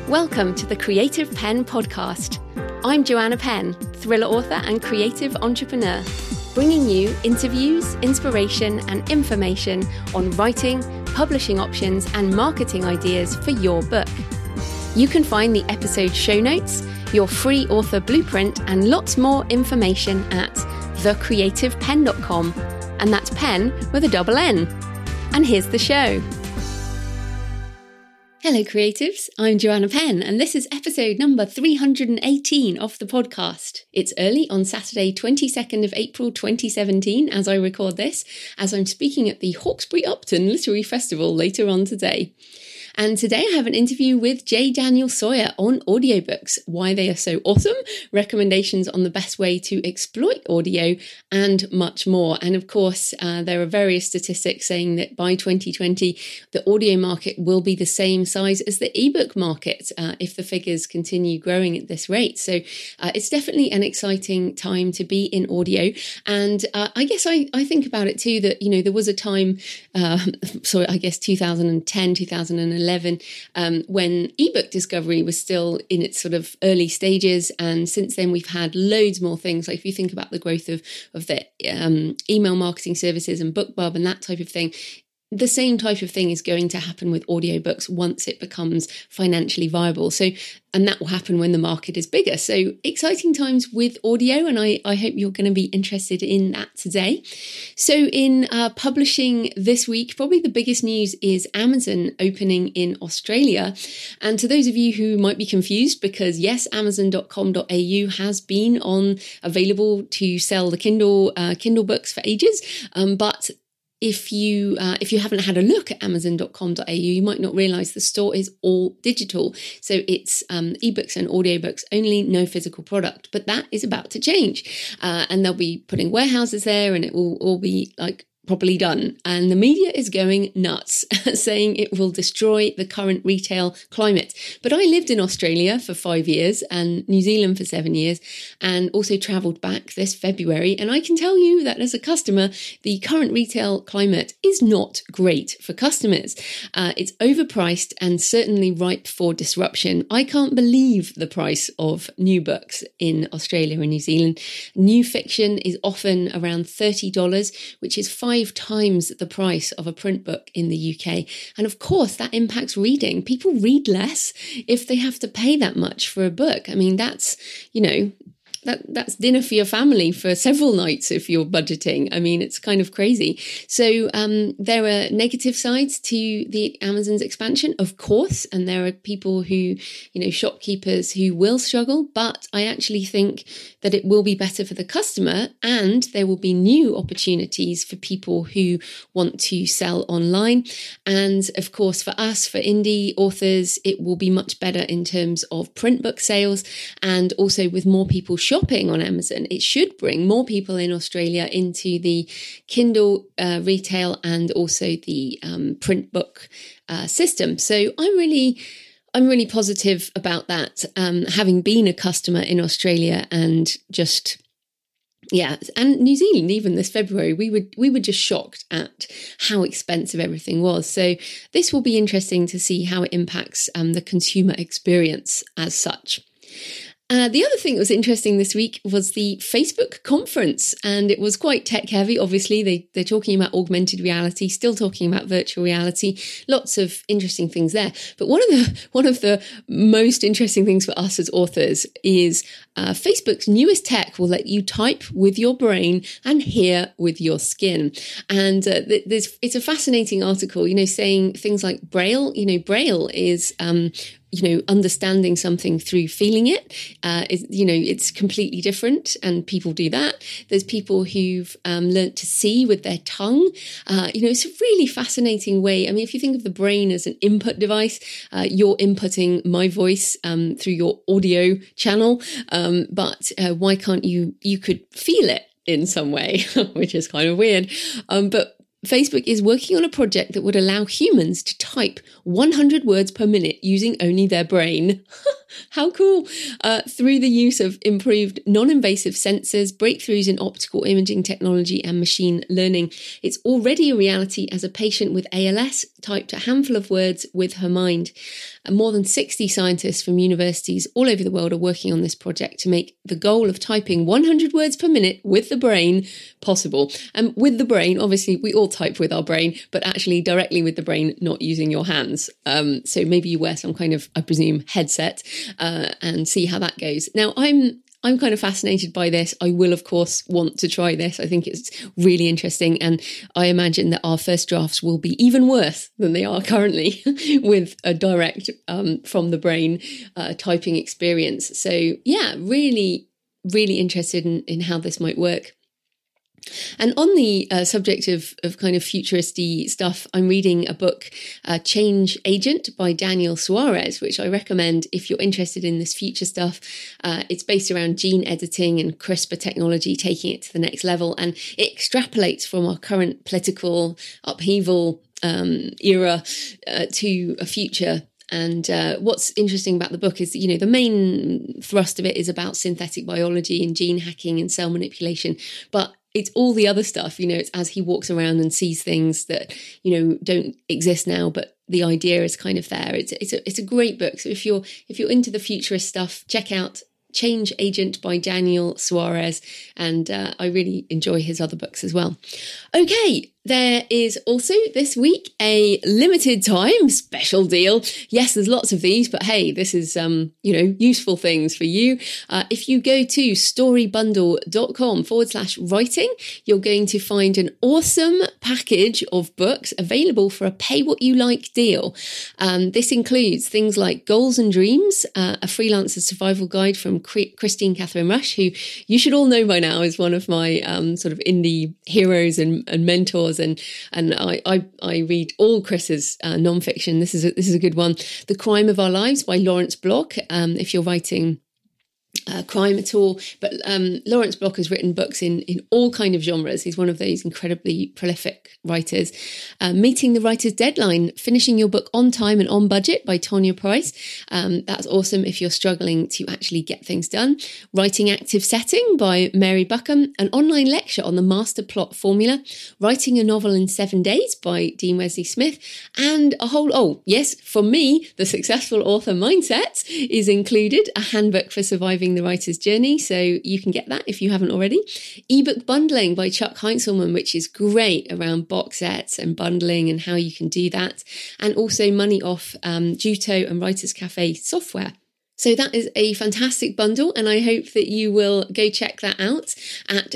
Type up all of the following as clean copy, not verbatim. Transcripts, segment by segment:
Welcome to the Creative Penn podcast. I'm Joanna Penn, thriller author and creative entrepreneur, bringing you interviews, inspiration, and information on writing, publishing options, and marketing ideas for your book. You can find the episode show notes, your free author blueprint, and lots more information at thecreativepenn.com. And that's pen with a double N. And here's the show. Hello creatives, I'm Joanna Penn and this is episode number 318 of the podcast. It's early on Saturday 22nd of April 2017 as I record this, as I'm speaking at the Hawkesbury Upton Literary Festival later on today. And today I have an interview with J. Daniel Sawyer on audiobooks, why they are so awesome, recommendations on the best way to exploit audio, and much more. And of course, there are various statistics saying that by 2020, the audio market will be the same size as the ebook market if the figures continue growing at this rate. So it's definitely an exciting time to be in audio. And I guess I think about it too, that, you know, there was a time, so I guess 2010, 2011, when ebook discovery was still in its sort of early stages, and since then we've had loads more things. Like if you think about the growth of the email marketing services and BookBub and that type of thing, the same type of thing is going to happen with audiobooks once it becomes financially viable. So, and that will happen when the market is bigger. So exciting times with audio, and I hope you're going to be interested in that today. So in publishing this week, probably the biggest news is Amazon opening in Australia. And to those of you who might be confused, because yes, amazon.com.au has been available to sell the Kindle books for ages, but if you haven't had a look at amazon.com.au, you might not realise the store is all digital. So it's ebooks and audiobooks only, no physical product. But that is about to change. And they'll be putting warehouses there, and it will all be like properly done. And the media is going nuts, saying it will destroy the current retail climate. But I lived in Australia for 5 years and New Zealand for 7 years, and also travelled back this February. And I can tell you that as a customer, the current retail climate is not great for customers. It's overpriced and certainly ripe for disruption. I can't believe the price of new books in Australia and New Zealand. New fiction is often around $30, which is 5 times the price of a print book in the UK. And of course, that impacts reading. People read less if they have to pay that much for a book. I mean, that's, you know, that's dinner for your family for several nights if you're budgeting. I mean, it's kind of crazy. So there are negative sides to the Amazon's expansion, of course, and there are people who, you know, shopkeepers who will struggle, but I actually think that it will be better for the customer, and there will be new opportunities for people who want to sell online. And of course, for us, for indie authors, it will be much better in terms of print book sales, and also with more people shopping on Amazon, it should bring more people in Australia into the Kindle retail and also the print book system. So I'm really positive about that, having been a customer in Australia and just, yeah, and New Zealand, even this February, we were just shocked at how expensive everything was. So this will be interesting to see how it impacts the consumer experience as such. The other thing that was interesting this week was the Facebook conference, and it was quite tech heavy. Obviously, they're talking about augmented reality, still talking about virtual reality, lots of interesting things there. But one of the most interesting things for us as authors is Facebook's newest tech will let you type with your brain and hear with your skin. And it's a fascinating article, you know, saying things like Braille. You know, Braille is understanding something through feeling it. It's completely different, and people do that. There's people who've learnt to see with their tongue. It's a really fascinating way. I mean, if you think of the brain as an input device, you're inputting my voice through your audio channel, but why can't you could feel it in some way, which is kind of weird. But Facebook is working on a project that would allow humans to type 100 words per minute using only their brain. How cool! Through the use of improved non-invasive sensors, breakthroughs in optical imaging technology and machine learning, it's already a reality as a patient with ALS typed a handful of words with her mind. And more than 60 scientists from universities all over the world are working on this project to make the goal of typing 100 words per minute with the brain possible. And with the brain, obviously, we all type with our brain, but actually directly with the brain, not using your hands. So maybe you wear some kind of, I presume, headset and see how that goes. Now, I'm kind of fascinated by this. I will, of course, want to try this. I think it's really interesting. And I imagine that our first drafts will be even worse than they are currently with a direct from the brain typing experience. So yeah, really, really interested in how this might work. And on the subject of kind of futuristy stuff, I'm reading a book, Change Agent by Daniel Suarez, which I recommend if you're interested in this future stuff. It's based around gene editing and CRISPR technology, taking it to the next level. And it extrapolates from our current political upheaval era to a future. And what's interesting about the book is, you know, the main thrust of it is about synthetic biology and gene hacking and cell manipulation. But it's all the other stuff, you know, it's as he walks around and sees things that, you know, don't exist now, but the idea is kind of there. It's a great book. So if you're into the futurist stuff, check out Change Agent by Daniel Suarez. And I really enjoy his other books as well. Okay. There is also this week a limited time special deal. Yes, there's lots of these, but hey, this is, useful things for you. If you go to storybundle.com/writing, you're going to find an awesome package of books available for a pay what you like deal. This includes things like Goals and Dreams, a freelancer survival guide from Christine Catherine Rush, who you should all know by now is one of my sort of indie heroes and mentors. And I read all Chris's nonfiction. This is a good one. The Crime of Our Lives by Lawrence Block. If you're writing crime at all, but Lawrence Block has written books in all kind of genres. He's one of those incredibly prolific writers. Meeting the Writer's Deadline, Finishing Your Book on Time and on Budget by Tonya Price. That's awesome if you're struggling to actually get things done. Writing Active Setting by Mary Buckham, an online lecture on the master plot formula. Writing a Novel in 7 Days by Dean Wesley Smith, and a whole, for me, the Successful Author Mindset is included, a handbook for surviving the writer's journey, so you can get that if you haven't already. Ebook Bundling by Chuck Heinzelman, which is great around box sets and bundling and how you can do that, and also money off Juto and Writers Cafe software. So that is a fantastic bundle, and I hope that you will go check that out at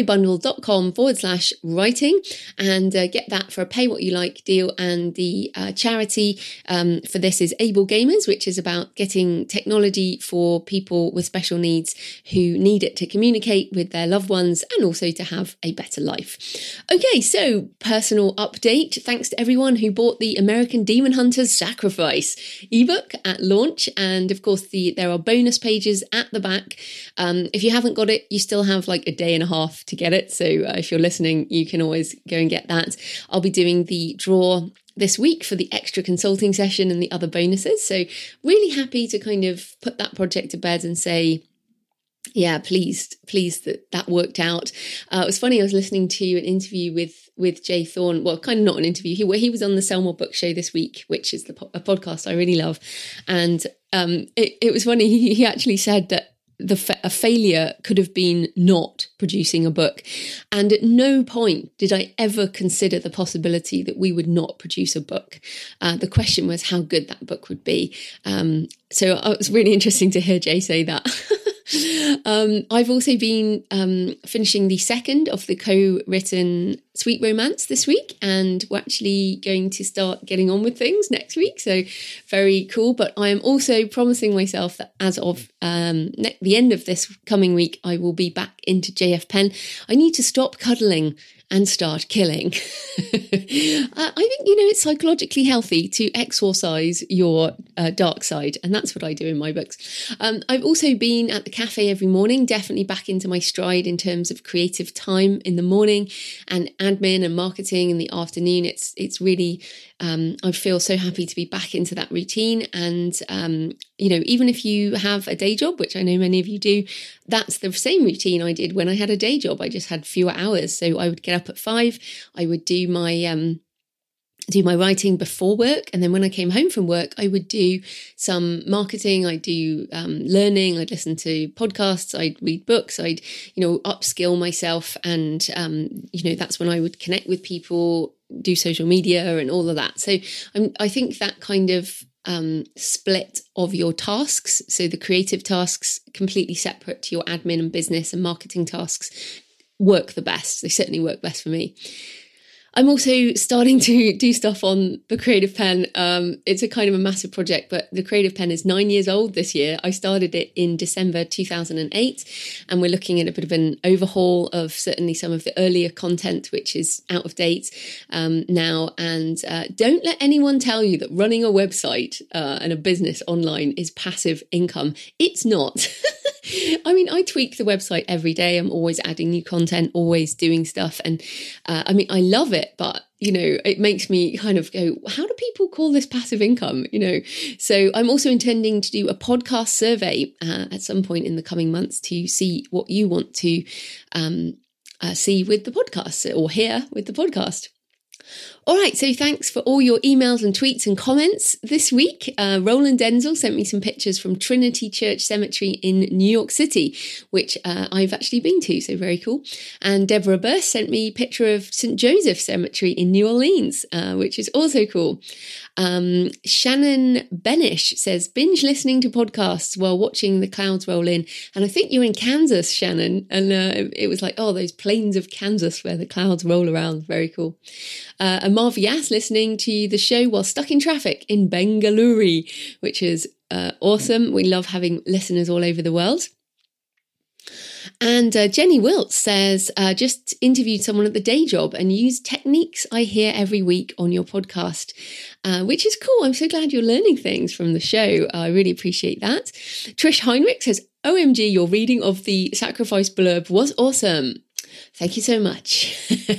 storybundle.com/writing and get that for a pay what you like deal. And the charity for this is Able Gamers, which is about getting technology for people with special needs who need it to communicate with their loved ones and also to have a better life. Okay, so personal update. Thanks to everyone who bought the American Demon Hunters Sacrifice ebook at launch, and of course there are bonus pages at the back. If you haven't got it, you still have like a day and a half to get it. So if you're listening, you can always go and get that. I'll be doing the draw this week for the extra consulting session and the other bonuses. So really happy to kind of put that project to bed and say, yeah, pleased that worked out. It was funny, I was listening to an interview with Jay Thorne, well, kind of not an interview, where he was on the Selmore Book Show this week, which is a podcast I really love. And it was funny, he actually said that a failure could have been not producing a book. And at no point did I ever consider the possibility that we would not produce a book. The question was how good that book would be. So it was really interesting to hear Jay say that. I've also been finishing the second of the co-written Sweet Romance this week, and we're actually going to start getting on with things next week, so very cool. But I am also promising myself that as of the end of this coming week, I will be back into JF Pen. I need to stop cuddling and start killing. I think, it's psychologically healthy to exorcise your dark side. And that's what I do in my books. I've also been at the cafe every morning, definitely back into my stride in terms of creative time in the morning and admin and marketing in the afternoon. It's really, I feel so happy to be back into that routine. And, even if you have a day job, which I know many of you do, that's the same routine I did when I had a day job. I just had fewer hours. So I would get up at 5, I would do my writing before work. And then when I came home from work, I would do some marketing. I'd do learning. I'd listen to podcasts. I'd read books. I'd, upskill myself. And, that's when I would connect with people, do social media and all of that. So I think that kind of split of your tasks, so the creative tasks completely separate to your admin and business and marketing tasks, work the best. They certainly work best for me. I'm also starting to do stuff on the Creative Pen. It's a kind of a massive project, but the Creative Pen is 9 years old this year. I started it in December 2008, and we're looking at a bit of an overhaul of certainly some of the earlier content, which is out of date now. And don't let anyone tell you that running a website and a business online is passive income. It's not. I mean, I tweak the website every day. I'm always adding new content, always doing stuff. And I love it, but, it makes me kind of go, how do people call this passive income? So I'm also intending to do a podcast survey at some point in the coming months to see what you want to see with the podcast or hear with the podcast. All right, so thanks for all your emails and tweets and comments this week. Roland Denzel sent me some pictures from Trinity Church Cemetery in New York City, which I've actually been to, so very cool. And Deborah Burst sent me a picture of St. Joseph Cemetery in New Orleans, which is also cool. Shannon Benish says, binge listening to podcasts while watching the clouds roll in. And I think you're in Kansas, Shannon. And it was like, those plains of Kansas where the clouds roll around. Very cool. And Marv Yass listening to the show while stuck in traffic in Bengaluru, which is awesome. We love having listeners all over the world. And Jenny Wilt says, just interviewed someone at the day job and used techniques I hear every week on your podcast, which is cool. I'm so glad you're learning things from the show. I really appreciate that. Trish Heinrich says, OMG, your reading of the Sacrifice blurb was awesome. Thank you so much.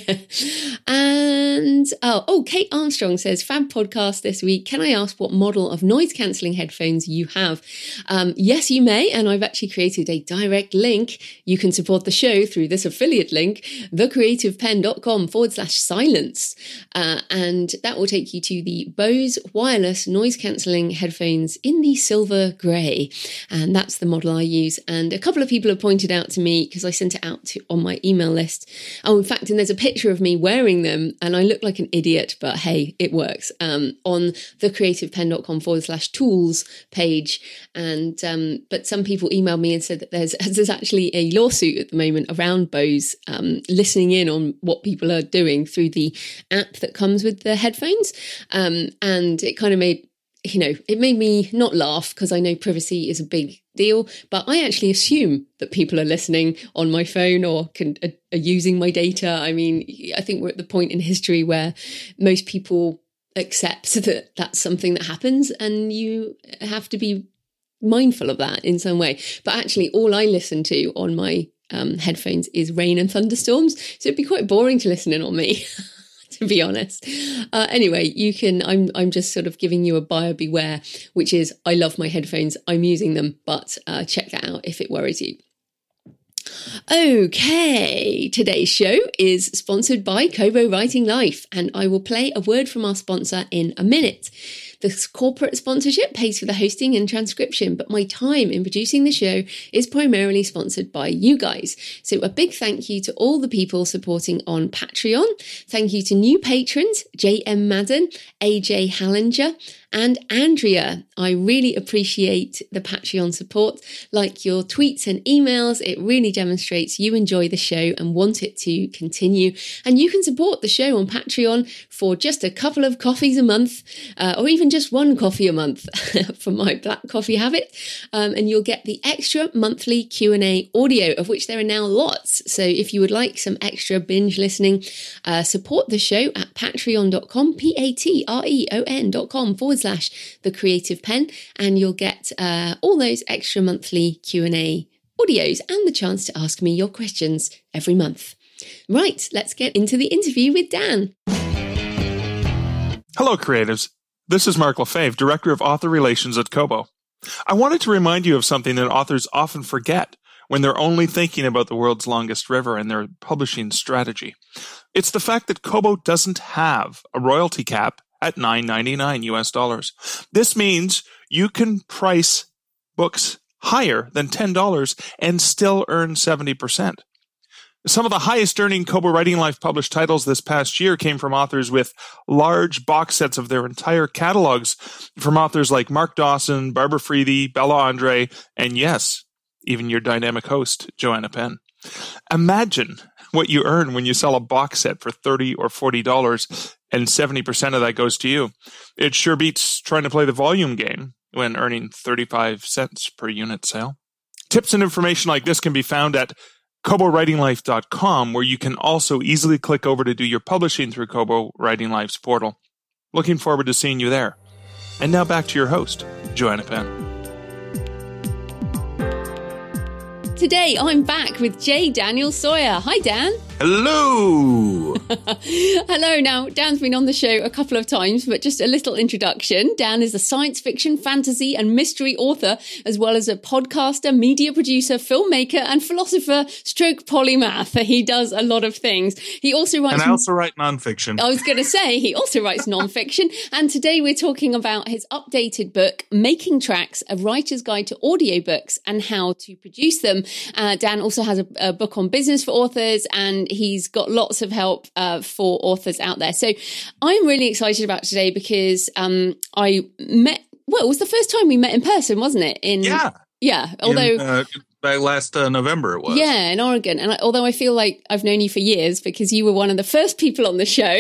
And Kate Armstrong says, fab podcast this week. Can I ask what model of noise cancelling headphones you have? Yes, you may. And I've actually created a direct link. You can support the show through this affiliate link, thecreativepen.com/silence. And that will take you to the Bose wireless noise cancelling headphones in the silver grey. And that's the model I use. And a couple of people have pointed out to me, because I sent it out on my email list. Oh, in fact, and there's a picture of me wearing them and I look like an idiot, but hey, it works. On thecreativepen.com/tools page. And, but some people emailed me and said that there's actually a lawsuit at the moment around Bose, listening in on what people are doing through the app that comes with the headphones. And it kind of made me not laugh, because I know privacy is a big deal, but I actually assume that people are listening on my phone or are using my data. I mean, I think we're at the point in history where most people accept that that's something that happens, and you have to be mindful of that in some way. But actually, all I listen to on my headphones is rain and thunderstorms, so it'd be quite boring to listen in on me. To be honest. Anyway, you can, I'm just sort of giving you a buyer beware, which is, I love my headphones, I'm using them, but check that out if it worries you. Okay, today's show is sponsored by Kobo Writing Life, and I will play a word from our sponsor in a minute. The corporate sponsorship pays for the hosting and transcription, but my time in producing the show is primarily sponsored by you guys. So a big thank you to all the people supporting on Patreon. Thank you to new patrons, J.M. Madden, AJ Hallinger, and Andrea. I really appreciate the Patreon support. Like your tweets and emails, it really demonstrates you enjoy the show and want it to continue. And you can support the show on Patreon for just a couple of coffees a month, or even just one coffee a month for my black coffee habit. And you'll get the extra monthly Q&A audio, of which there are now lots. So if you would like some extra binge listening, support the show at patreon.com, patreon.com/The Creative Pen, and you'll get all those extra monthly Q&A audios and the chance to ask me your questions every month. Right, let's get into the interview with Dan. Hello, creatives. This is Mark Lefebvre, Director of Author Relations at Kobo. I wanted to remind you of something that authors often forget when they're only thinking about the world's longest river and their publishing strategy. It's the fact that Kobo doesn't have a royalty cap at $9.99 US. This means you can price books higher than $10 and still earn 70%. Some of the highest earning Kobo Writing Life published titles this past year came from authors with large box sets of their entire catalogs, from authors like Mark Dawson, Barbara Freedy, Bella Andre, and yes, even your dynamic host, Joanna Penn. Imagine what you earn when you sell a box set for $30 or $40 and 70% of that goes to you. It sure beats trying to play the volume game when earning 35 cents per unit sale. Tips and information like this can be found at KoboWritingLife.com, where you can also easily click over to do your publishing through Kobo Writing Life's portal. Looking forward to seeing you there. And now back to your host, Joanna Penn. Today, I'm back with J. Daniel Sawyer. Hi, Dan. Hello. Hello. Now, Dan's been on the show a couple of times, but just a little introduction. Dan is a science fiction, fantasy, and mystery author, as well as a podcaster, media producer, filmmaker, and philosopher stroke polymath. He does a lot of things. He also writes... And I also write nonfiction. I was going to say, he also writes nonfiction. And today we're talking about his updated book, Making Tracks, A Writer's Guide to Audiobooks and How to Produce Them. Dan also has a book on business for authors, and he's got lots of help for authors out there. So I'm really excited about today because I met, well, it was the first time we met in person, wasn't it? Yeah. Although by last November it was. Yeah, in Oregon. And although I feel like I've known you for years because you were one of the first people on the show.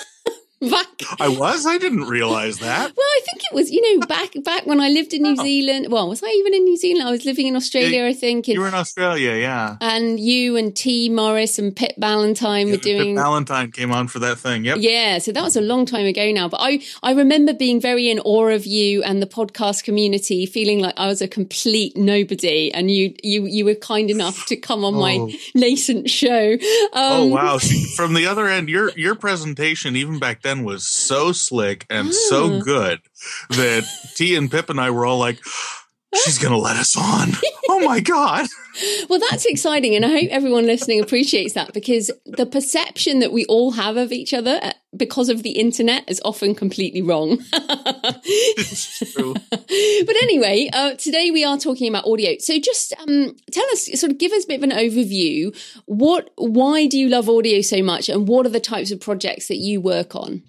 I was? I didn't realize that. Well, I think it was, back when I lived in New Zealand. Well, was I even in New Zealand? I was living in Australia, I think. You were in Australia, yeah. And you and T. Morris and Pip Ballantyne were doing... Pip Ballantyne came on for that thing, yep. Yeah, so that was a long time ago now. But I remember being very in awe of you and the podcast community, feeling like I was a complete nobody. And you were kind enough to come on my nascent show. Oh, wow. See, from the other end, your presentation, even back then, was so slick and so good that T and Pip and I were all like, she's going to let us on. Oh my God. Well, that's exciting. And I hope everyone listening appreciates that, because the perception that we all have of each other because of the internet is often completely wrong. It's true. But anyway, today we are talking about audio. So just tell us, sort of give us a bit of an overview. Why do you love audio so much, and what are the types of projects that you work on?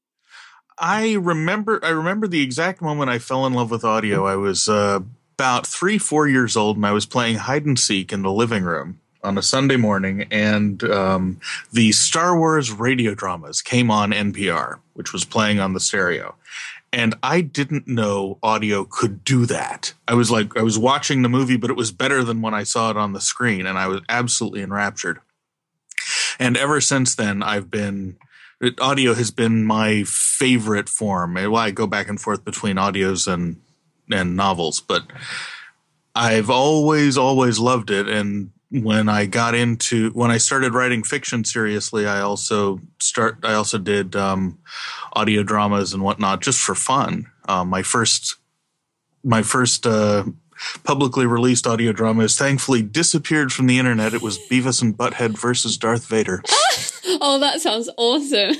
I remember the exact moment I fell in love with audio. I was about 3-4 years old, and I was playing hide and seek in the living room on a Sunday morning, and the Star Wars radio dramas came on NPR, which was playing on the stereo. And I didn't know audio could do that. I was watching the movie, but it was better than when I saw it on the screen, and I was absolutely enraptured. And ever since then, audio has been my favorite form. Well, I go back and forth between audios and novels, but I've always loved it. And when I started writing fiction seriously, I also did audio dramas and whatnot just for fun. My first publicly released audio drama has thankfully disappeared from the internet. It was Beavis and Butthead versus Darth Vader. Oh, that sounds awesome.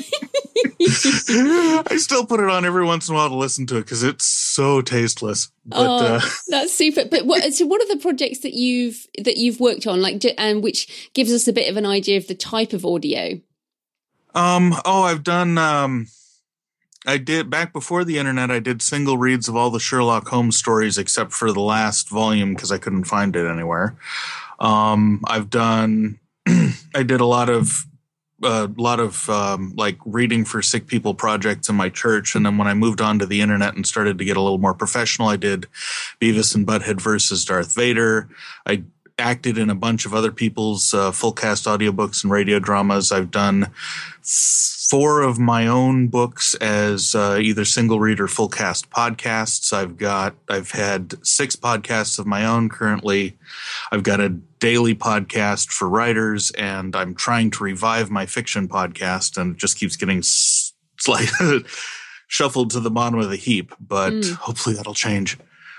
I still put it on every once in a while to listen to it because it's so tasteless. But, that's super. But what are the projects that you've worked on, and which gives us a bit of an idea of the type of audio? I've done. I did back before the internet. I did single reads of all the Sherlock Holmes stories except for the last volume because I couldn't find it anywhere. I did a lot of like reading for sick people projects in my church. And then when I moved on to the internet and started to get a little more professional, I did Beavis and Butthead versus Darth Vader. I acted in a bunch of other people's full cast audiobooks and radio dramas. I've done 4 of my own books as either single read or full cast podcasts. I've had 6 podcasts of my own currently. I've got a daily podcast for writers, and I'm trying to revive my fiction podcast, and it just keeps getting shuffled to the bottom of the heap, but hopefully that'll change.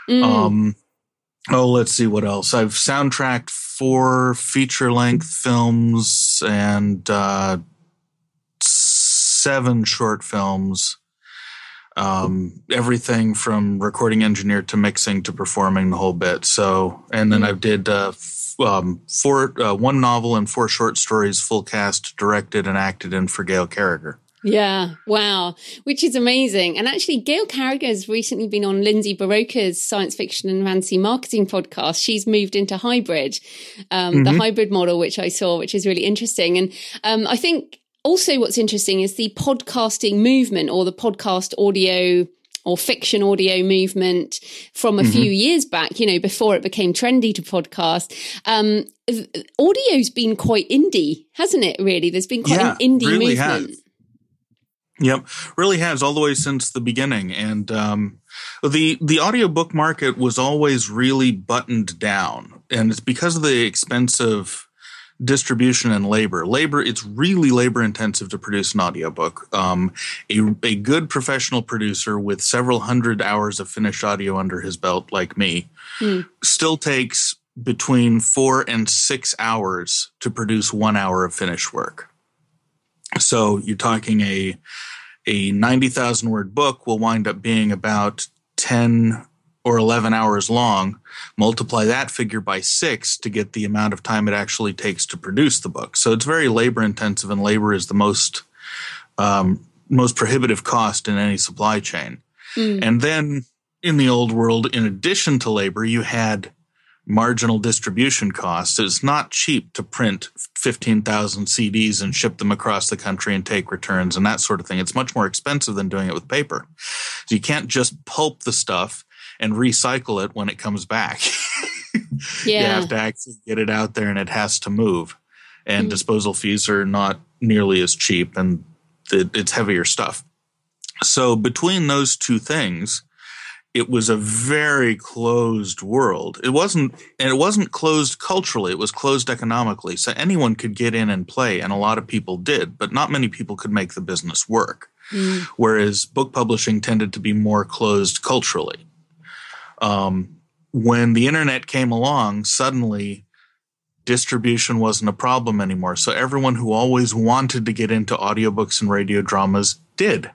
Let's see what else. I've soundtracked 4 feature-length films and 7 short films. Everything from recording engineer to mixing to performing, the whole bit. So, and then I did 1 novel and 4 short stories, full cast, directed and acted in for Gail Carriger. Yeah, wow, which is amazing. And actually, Gail Carriger has recently been on Lindsay Baroka's science fiction and fantasy marketing podcast. She's moved into hybrid, the hybrid model, which I saw, which is really interesting. And I think also what's interesting is the podcasting movement, or the podcast audio or fiction audio movement from a few years back, before it became trendy to podcast. Audio's been quite indie, hasn't it, really? There's been quite an indie really movement. Has. Yep, really has, all the way since the beginning. And the audiobook market was always really buttoned down, and it's because of the expensive distribution and labor. It's really labor intensive to produce an audiobook. A good professional producer with several hundred hours of finished audio under his belt, like me, still takes between 4 and 6 hours to produce 1 hour of finished work. So you're talking a 90,000 word book will wind up being about 10 or 11 hours long. Multiply that figure by 6 to get the amount of time it actually takes to produce the book. So it's very labor intensive, and labor is the most prohibitive cost in any supply chain. And then in the old world, in addition to labor, you had marginal distribution costs. It's not cheap to print 15,000 CDs and ship them across the country and take returns and that sort of thing. It's much more expensive than doing it with paper. So you can't just pulp the stuff and recycle it when it comes back. You have to actually get it out there, and it has to move. And disposal fees are not nearly as cheap, and it's heavier stuff. So between those two things, it was a very closed world. It wasn't closed culturally. It was closed economically. So anyone could get in and play, and a lot of people did, but not many people could make the business work. Whereas book publishing tended to be more closed culturally. When the internet came along, suddenly distribution wasn't a problem anymore. So everyone who always wanted to get into audiobooks and radio dramas did.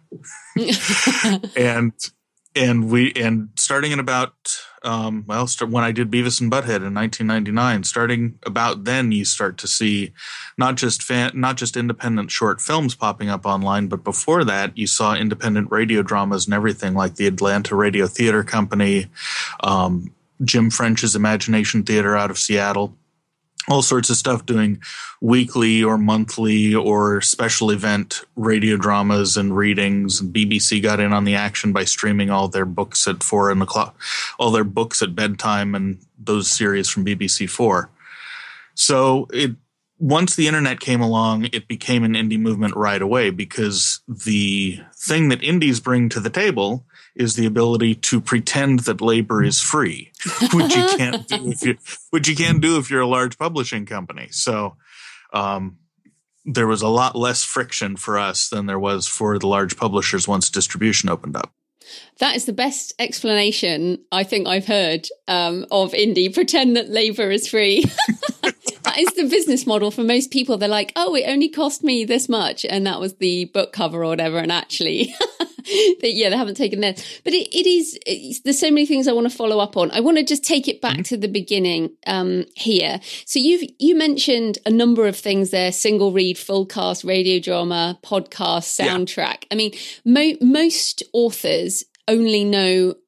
And starting in about when I did Beavis and Butthead in 1999, starting about then, you start to see not just independent short films popping up online, but before that, you saw independent radio dramas and everything, like the Atlanta Radio Theater Company, Jim French's Imagination Theater out of Seattle. All sorts of stuff doing weekly or monthly or special event radio dramas and readings. And BBC got in on the action by streaming all their books at 4 o'clock, all their books at bedtime, and those series from BBC4. So once the internet came along, it became an indie movement right away, because the thing that indies bring to the table is the ability to pretend that labor is free, which you can't do if you're a large publishing company. So there was a lot less friction for us than there was for the large publishers once distribution opened up. That is the best explanation I think I've heard of indie. Pretend that labor is free. That is the business model for most people. They're like, oh, it only cost me this much, and that was the book cover or whatever. And actually, they haven't taken that. But there's so many things I want to follow up on. I want to just take it back to the beginning here. So you mentioned a number of things there: single read, full cast, radio drama, podcast, soundtrack. I mean, most authors only know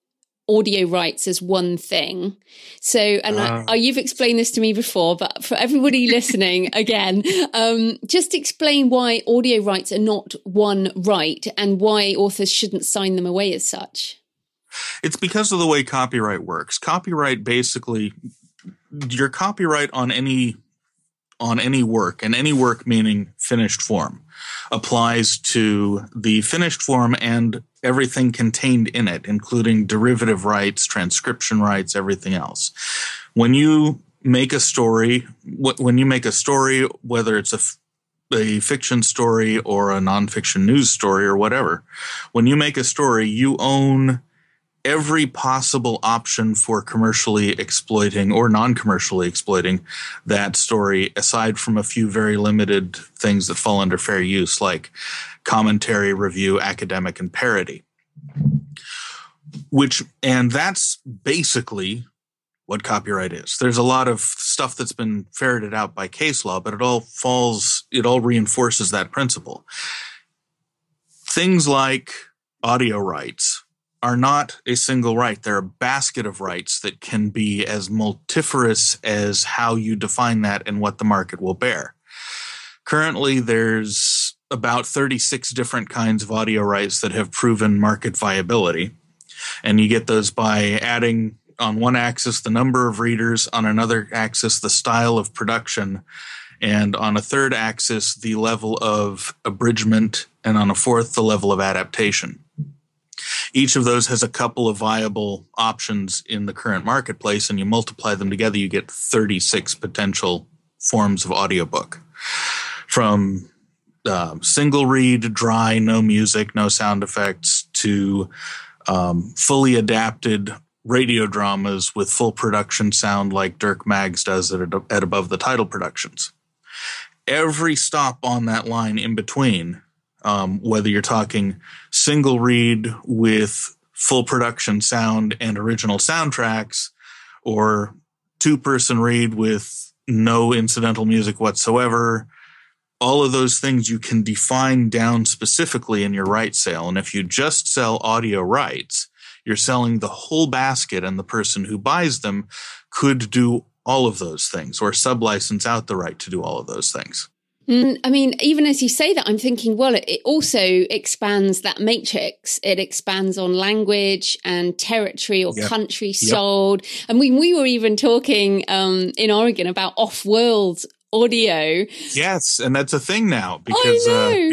audio rights as one thing. So, and you've explained this to me before, but for everybody listening, again, just explain why audio rights are not one right and why authors shouldn't sign them away as such. It's because of the way copyright works. Copyright basically, your copyright on any work, and any work meaning finished form, applies to the finished form and everything contained in it, including derivative rights, transcription rights, everything else. When you make a story, whether it's a fiction story or a nonfiction news story or whatever, when you make a story, you own every possible option for commercially exploiting or non-commercially exploiting that story, aside from a few very limited things that fall under fair use, like commentary, review, academic, and parody. And that's basically what copyright is. There's a lot of stuff that's been ferreted out by case law, but it all reinforces that principle. Things like audio rights are not a single right. They're a basket of rights that can be as multifarious as how you define that and what the market will bear. Currently, there's about 36 different kinds of audio rights that have proven market viability. And you get those by adding on one axis the number of readers, on another axis the style of production, and on a third axis the level of abridgment, and on a fourth the level of adaptation. Each of those has a couple of viable options in the current marketplace, and you multiply them together, you get 36 potential forms of audiobook. From single read, dry, no music, no sound effects, to fully adapted radio dramas with full production sound like Dirk Maggs does at Above the Title Productions. Every stop on that line in between, whether you're talking single read with full production sound and original soundtracks, or two-person read with no incidental music whatsoever, all of those things you can define down specifically in your right sale. And if you just sell audio rights, you're selling the whole basket, and the person who buys them could do all of those things or sublicense out the right to do all of those things. I mean, even as you say that, I'm thinking, well, it also expands that matrix. It expands on language and territory or country sold. I mean, we were even talking in Oregon about off-world audio. Yes, and that's a thing now because and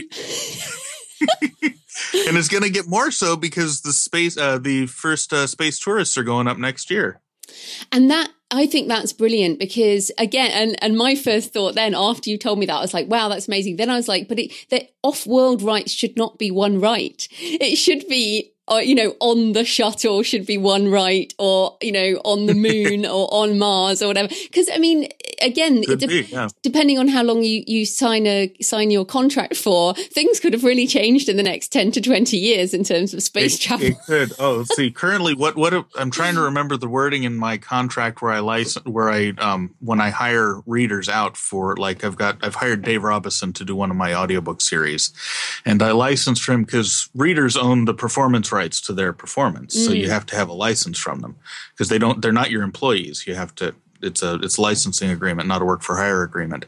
it's going to get more so because the first space tourists are going up next year. And I think that's brilliant because, again, and my first thought then after you told me that, I was like, wow, that's amazing. Then I was like, but the off-world rights should not be one right. It should be, on the shuttle should be one right, or, on the moon or on Mars or whatever. Because, I mean, again, depending on how long you sign your contract for, things could have really changed in the next 10 to 20 years in terms of space travel. It could. Oh, see, currently what I'm trying to remember the wording in my contract when I hire readers out for, like, I've hired Dave Robison to do one of my audiobook series, and I licensed for him because readers own the performance rights to their performance. So you have to have a license from them because they're not your employees. You have to, it's a licensing agreement, not a work for hire agreement.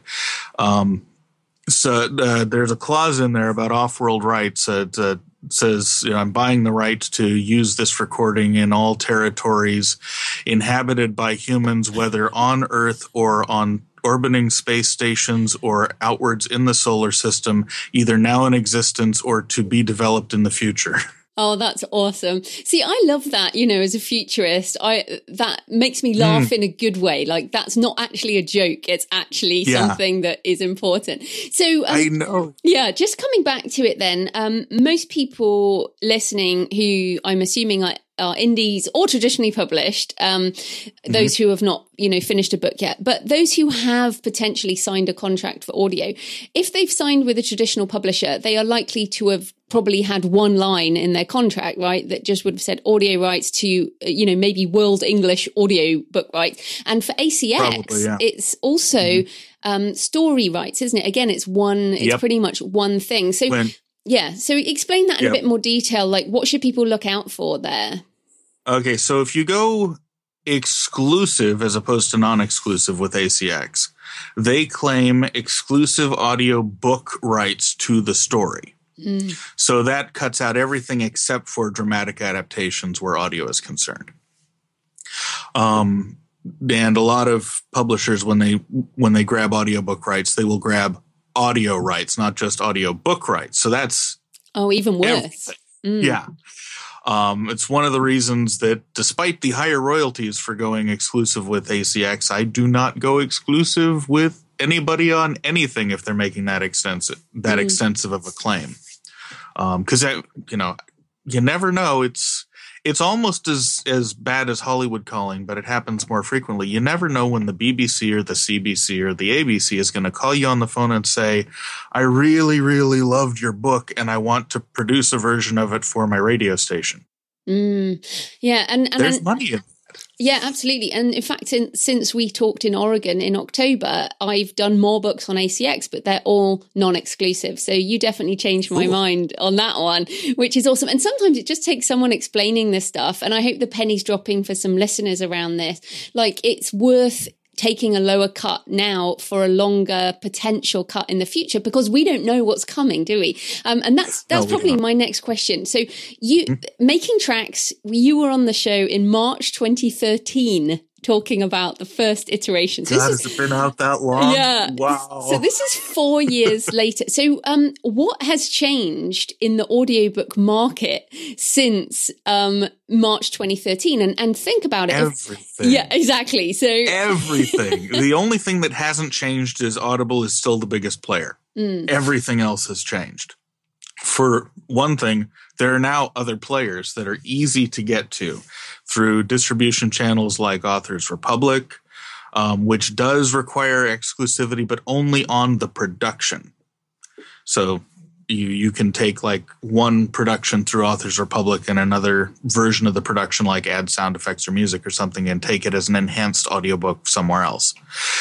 So there's a clause in there about off-world rights. It says, I'm buying the right to use this recording in all territories inhabited by humans, whether on Earth or on orbiting space stations or outwards in the solar system, either now in existence or to be developed in the future. Oh, that's awesome. See, I love that, as a futurist, that makes me laugh in a good way. Like, that's not actually a joke. It's actually something that is important. So I know. Yeah, just coming back to it then, most people listening who I'm assuming are indies or traditionally published, those who have not, finished a book yet, but those who have potentially signed a contract for audio, if they've signed with a traditional publisher, they are likely to have probably had one line in their contract, right, that just would have said audio rights to, maybe World English audio book rights. And for ACX, it's also story rights, isn't it? Again, it's pretty much one thing. So, so explain that in a bit more detail. Like, what should people look out for there? Okay, so if you go exclusive as opposed to non-exclusive with ACX, they claim exclusive audio book rights to the story. So that cuts out everything except for dramatic adaptations where audio is concerned. And a lot of publishers, when they grab audiobook rights, they will grab audio rights, not just audio book rights. So that's even worse. Yeah. It's one of the reasons that despite the higher royalties for going exclusive with ACX, I do not go exclusive with anybody on anything if they're making that extensive of a claim. Because you never know. It's almost as bad as Hollywood calling, but it happens more frequently. You never know when the BBC or the CBC or the ABC is going to call you on the phone and say, I really, really loved your book and I want to produce a version of it for my radio station. Yeah. And there's money in that. Yeah, absolutely. And in fact, since we talked in Oregon in October, I've done more books on ACX, but they're all non-exclusive. So you definitely changed my mind on that one, which is awesome. And sometimes it just takes someone explaining this stuff. And I hope the penny's dropping for some listeners around this. Like, it's worth taking a lower cut now for a longer potential cut in the future, because we don't know what's coming, do we? And that's probably my next question. So you Making Tracks, you were on the show in March 2013 talking about the first iteration. So God, has it been out that long? Yeah. Wow. So this is 4 years later. So what has changed in the audiobook market since March 2013? And think about it. Everything. Yeah, exactly. So everything. The only thing that hasn't changed is Audible is still the biggest player. Everything else has changed. For one thing, there are now other players that are easy to get to through distribution channels like Authors Republic, which does require exclusivity, but only on the production. So you can take like one production through Authors Republic and another version of the production, like add sound effects or music or something, and take it as an enhanced audiobook somewhere else.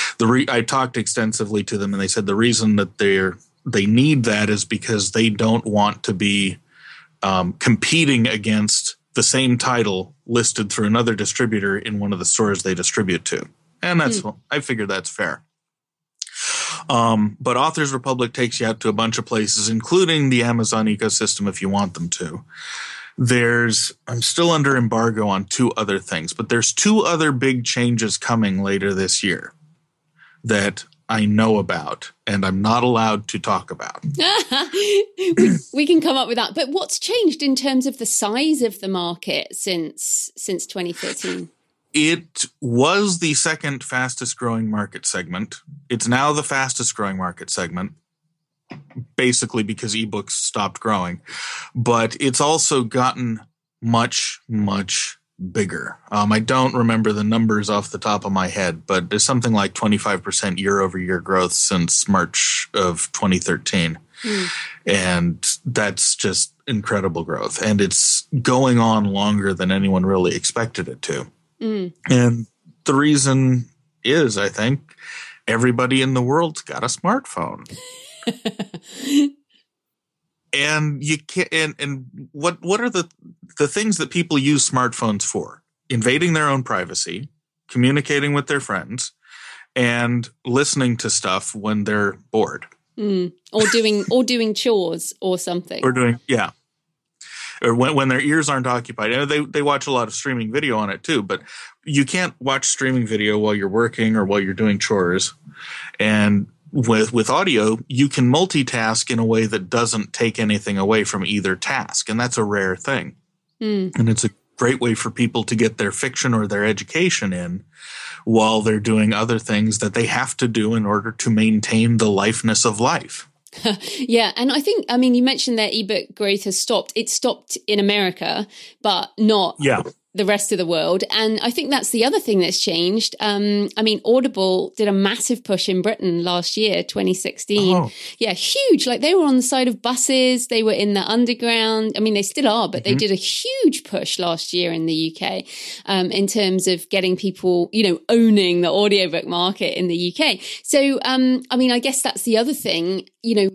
I talked extensively to them, and they said the reason that they need that is because they don't want to be competing against the same title listed through another distributor in one of the stores they distribute to. And that's, I figure that's fair. But Authors Republic takes you out to a bunch of places, including the Amazon ecosystem if you want them to. I'm still under embargo on 2 other things, but there's 2 other big changes coming later this year that I know about, and I'm not allowed to talk about. we can come up with that. But what's changed in terms of the size of the market since 2013? It was the second fastest growing market segment. It's now the fastest growing market segment, basically because ebooks stopped growing. But it's also gotten much, much bigger. I don't remember the numbers off the top of my head, but there's something like 25% year-over-year growth since March of 2013. And that's just incredible growth. And it's going on longer than anyone really expected it to. And the reason is, I think, everybody in the world's got a smartphone. And you can't. And what are the things that people use smartphones for? Invading their own privacy, communicating with their friends, and listening to stuff when they're bored, or doing chores or something, or when their ears aren't occupied. And they watch a lot of streaming video on it too. But you can't watch streaming video while you're working or while you're doing chores. And with audio, you can multitask in a way that doesn't take anything away from either task. And that's a rare thing. And it's a great way for people to get their fiction or their education in while they're doing other things that they have to do in order to maintain the lifeness of life. Yeah. And I think, you mentioned that ebook growth has stopped. It stopped in America, but not the rest of the world. And I think that's the other thing that's changed. Audible did a massive push in Britain last year, 2016. Oh. Yeah, huge. Like, they were on the side of buses. They were in the underground. They still are, but they did a huge push last year in the UK in terms of getting people, owning the audiobook market in the UK. So, I guess that's the other thing,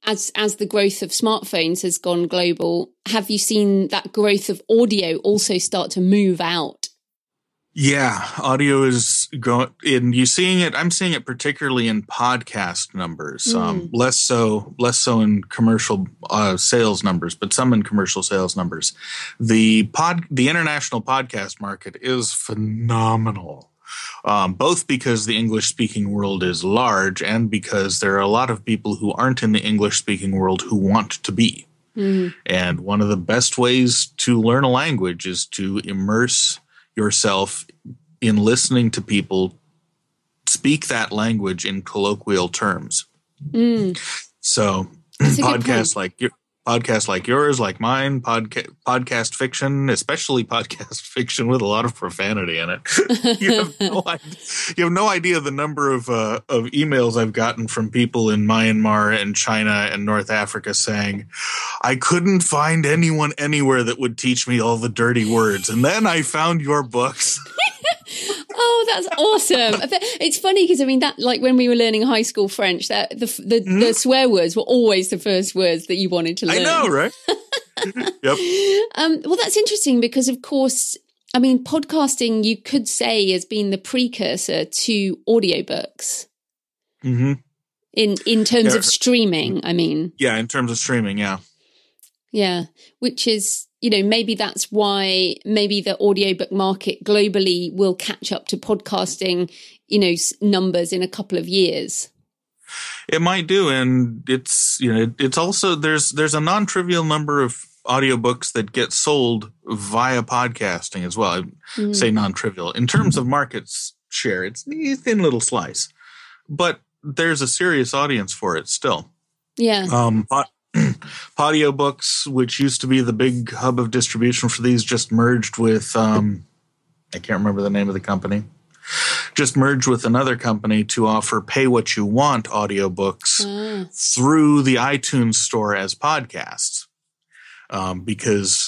as the growth of smartphones has gone global, have you seen that growth of audio also start to move out? Yeah, audio is going, and you seeing it. I'm seeing it particularly in podcast numbers. Less so in commercial sales numbers, but some in commercial sales numbers. The international podcast market is phenomenal, both because the English speaking world is large and because there are a lot of people who aren't in the English speaking world who want to be. And one of the best ways to learn a language is to immerse yourself in listening to people speak that language in colloquial terms. So podcasts like yours, like mine, podcast fiction, especially podcast fiction with a lot of profanity in it. You have no idea the number of emails I've gotten from people in Myanmar and China and North Africa saying, I couldn't find anyone anywhere that would teach me all the dirty words. And then I found your books. Oh, that's awesome. It's funny because, I mean, that, like when we were learning high school French, that the swear words were always the first words that you wanted to learn. I know, right? Yep. Well, that's interesting because, of course, I mean, podcasting, you could say, has been the precursor to audiobooks. In terms of streaming, I mean. Yeah, in terms of streaming, yeah. Yeah, which is, you know, maybe that's why maybe the audiobook market globally will catch up to podcasting, you know, numbers in a couple of years. It might do. And it's, you know, it's also, there's a non-trivial number of audiobooks that get sold via podcasting as well. I say non-trivial. In terms of market share, it's a thin little slice. But there's a serious audience for it still. Yeah. Audiobooks, which used to be the big hub of distribution for these, just merged with, I can't remember the name of the company, just merged with another company to offer pay what you want audiobooks through the iTunes store as podcasts. Because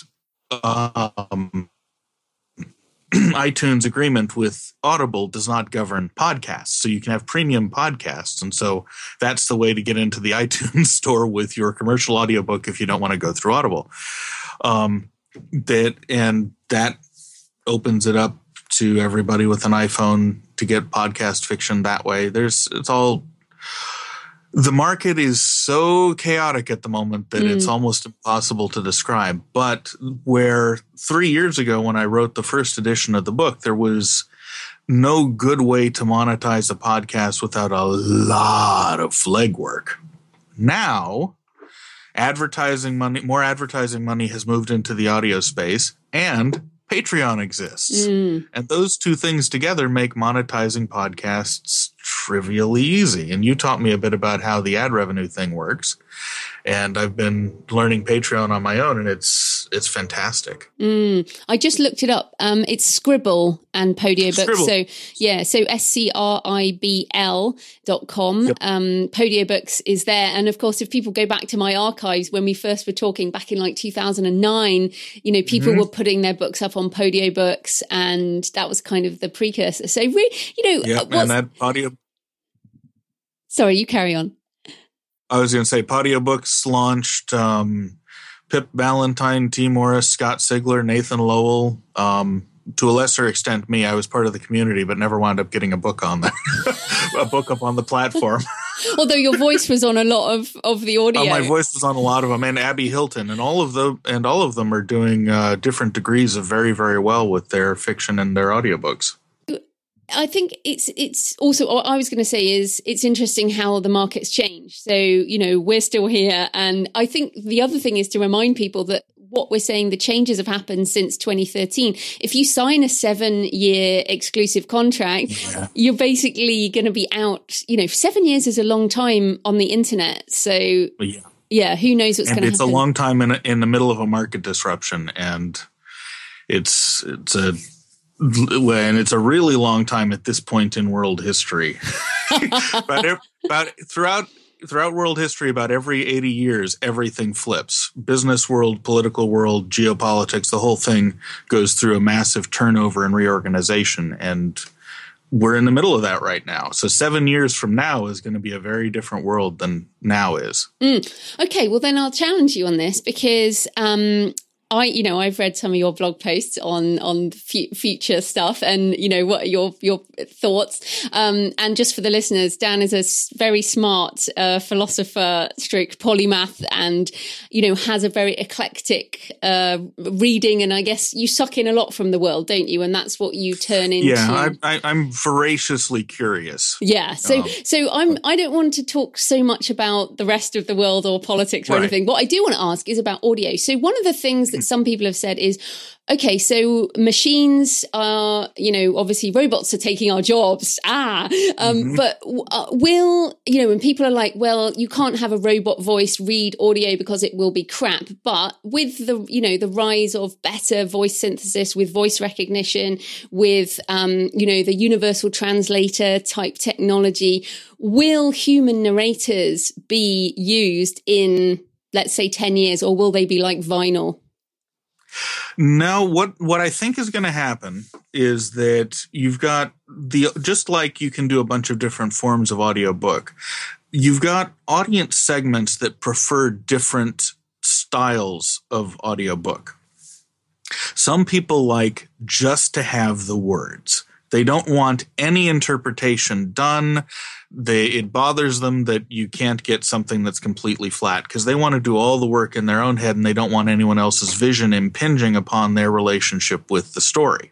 iTunes agreement with Audible does not govern podcasts. So you can have premium podcasts. And so that's the way to get into the iTunes store with your commercial audiobook if you don't want to go through Audible. That opens it up to everybody with an iPhone to get podcast fiction that way. The market is so chaotic at the moment that it's almost impossible to describe. But where 3 years ago when I wrote the first edition of the book, there was no good way to monetize a podcast without a lot of legwork. Now, more advertising money has moved into the audio space, and Patreon exists. And those two things together make monetizing podcasts trivially easy. And you taught me a bit about how the ad revenue thing works. And I've been learning Patreon on my own, and it's fantastic. I just looked it up. It's Scribble and Podiobooks. Scribble. So yeah, so SCRIBL.com. Yep. Podiobooks is there. And of course, if people go back to my archives, when we first were talking back in like 2009, you know, people were putting their books up on Podiobooks, and that was kind of the precursor. So, you know, and that Podio. Sorry, you carry on. I was going to say Podiobooks launched Pip Ballantyne, T. Morris, Scott Sigler, Nathan Lowell. To a lesser extent, me. I was part of the community, but never wound up getting a book on that, a book up on the platform. Although your voice was on a lot of the audio. My voice was on a lot of them, and Abby Hilton, and all of them are doing different degrees of very, very well with their fiction and their audiobooks. I think it's also, what I was going to say is it's interesting how the market's changed. So, you know, we're still here. And I think the other thing is to remind people that what we're saying, the changes have happened since 2013. If you sign a 7-year exclusive contract, you're basically going to be out, you know, 7 years is a long time on the internet. So yeah, who knows what's going to happen. It's a long time in the middle of a market disruption. And it's a really long time at this point in world history. About throughout world history, about every 80 years, everything flips. Business world, political world, geopolitics, the whole thing goes through a massive turnover and reorganization. And we're in the middle of that right now. So 7 years from now is going to be a very different world than now is. Okay, well then I'll challenge you on this because I've read some of your blog posts on future stuff, and what your thoughts. And just for the listeners, Dan is a very smart philosopher, stroke polymath, and has a very eclectic reading. And I guess you suck in a lot from the world, don't you? And that's what you turn into. Yeah, I'm voraciously curious. Yeah, so I don't want to talk so much about the rest of the world or politics or anything. What I do want to ask is about audio. So one of the things that some people have said is, okay, so machines are, obviously robots are taking our jobs. But will, when people are like, well, you can't have a robot voice read audio because it will be crap. But with the rise of better voice synthesis, with voice recognition, with, the universal translator type technology, will human narrators be used in, let's say, 10 years, or will they be like vinyl? No, what I think is going to happen is that you've got just like you can do a bunch of different forms of audiobook, you've got audience segments that prefer different styles of audiobook. Some people like just to have the words. They don't want any interpretation done. It bothers them that you can't get something that's completely flat because they want to do all the work in their own head and they don't want anyone else's vision impinging upon their relationship with the story.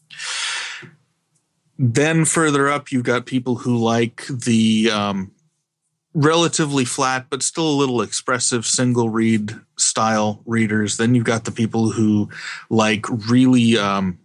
Then further up, you've got people who like the relatively flat but still a little expressive single read style readers. Then you've got the people who like really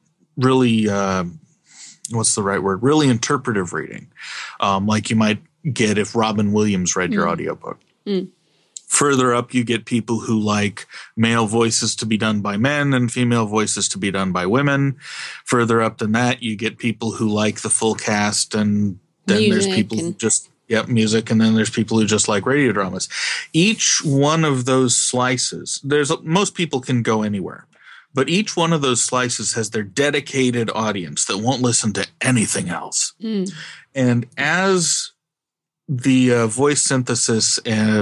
what's the right word? Really interpretive reading, like you might get if Robin Williams read your audiobook. Further up, you get people who like male voices to be done by men and female voices to be done by women. Further up than that, you get people who like the full cast, and then there's people who just music, and then there's people who just like radio dramas. Each one of those slices, most people can go anywhere. But each one of those slices has their dedicated audience that won't listen to anything else. And as the voice synthesis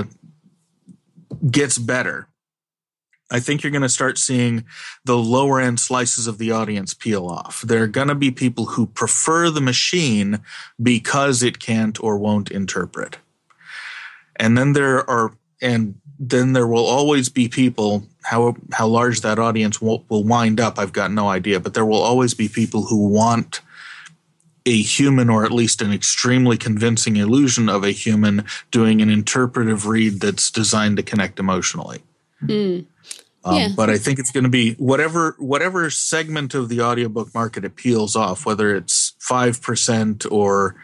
gets better, I think you're going to start seeing the lower end slices of the audience peel off. There are going to be people who prefer the machine because it can't or won't interpret. And then there will always be people, how large that audience will wind up, I've got no idea, but there will always be people who want a human, or at least an extremely convincing illusion of a human, doing an interpretive read that's designed to connect emotionally. But I think it's going to be whatever segment of the audiobook market it peels off, whether it's 5% or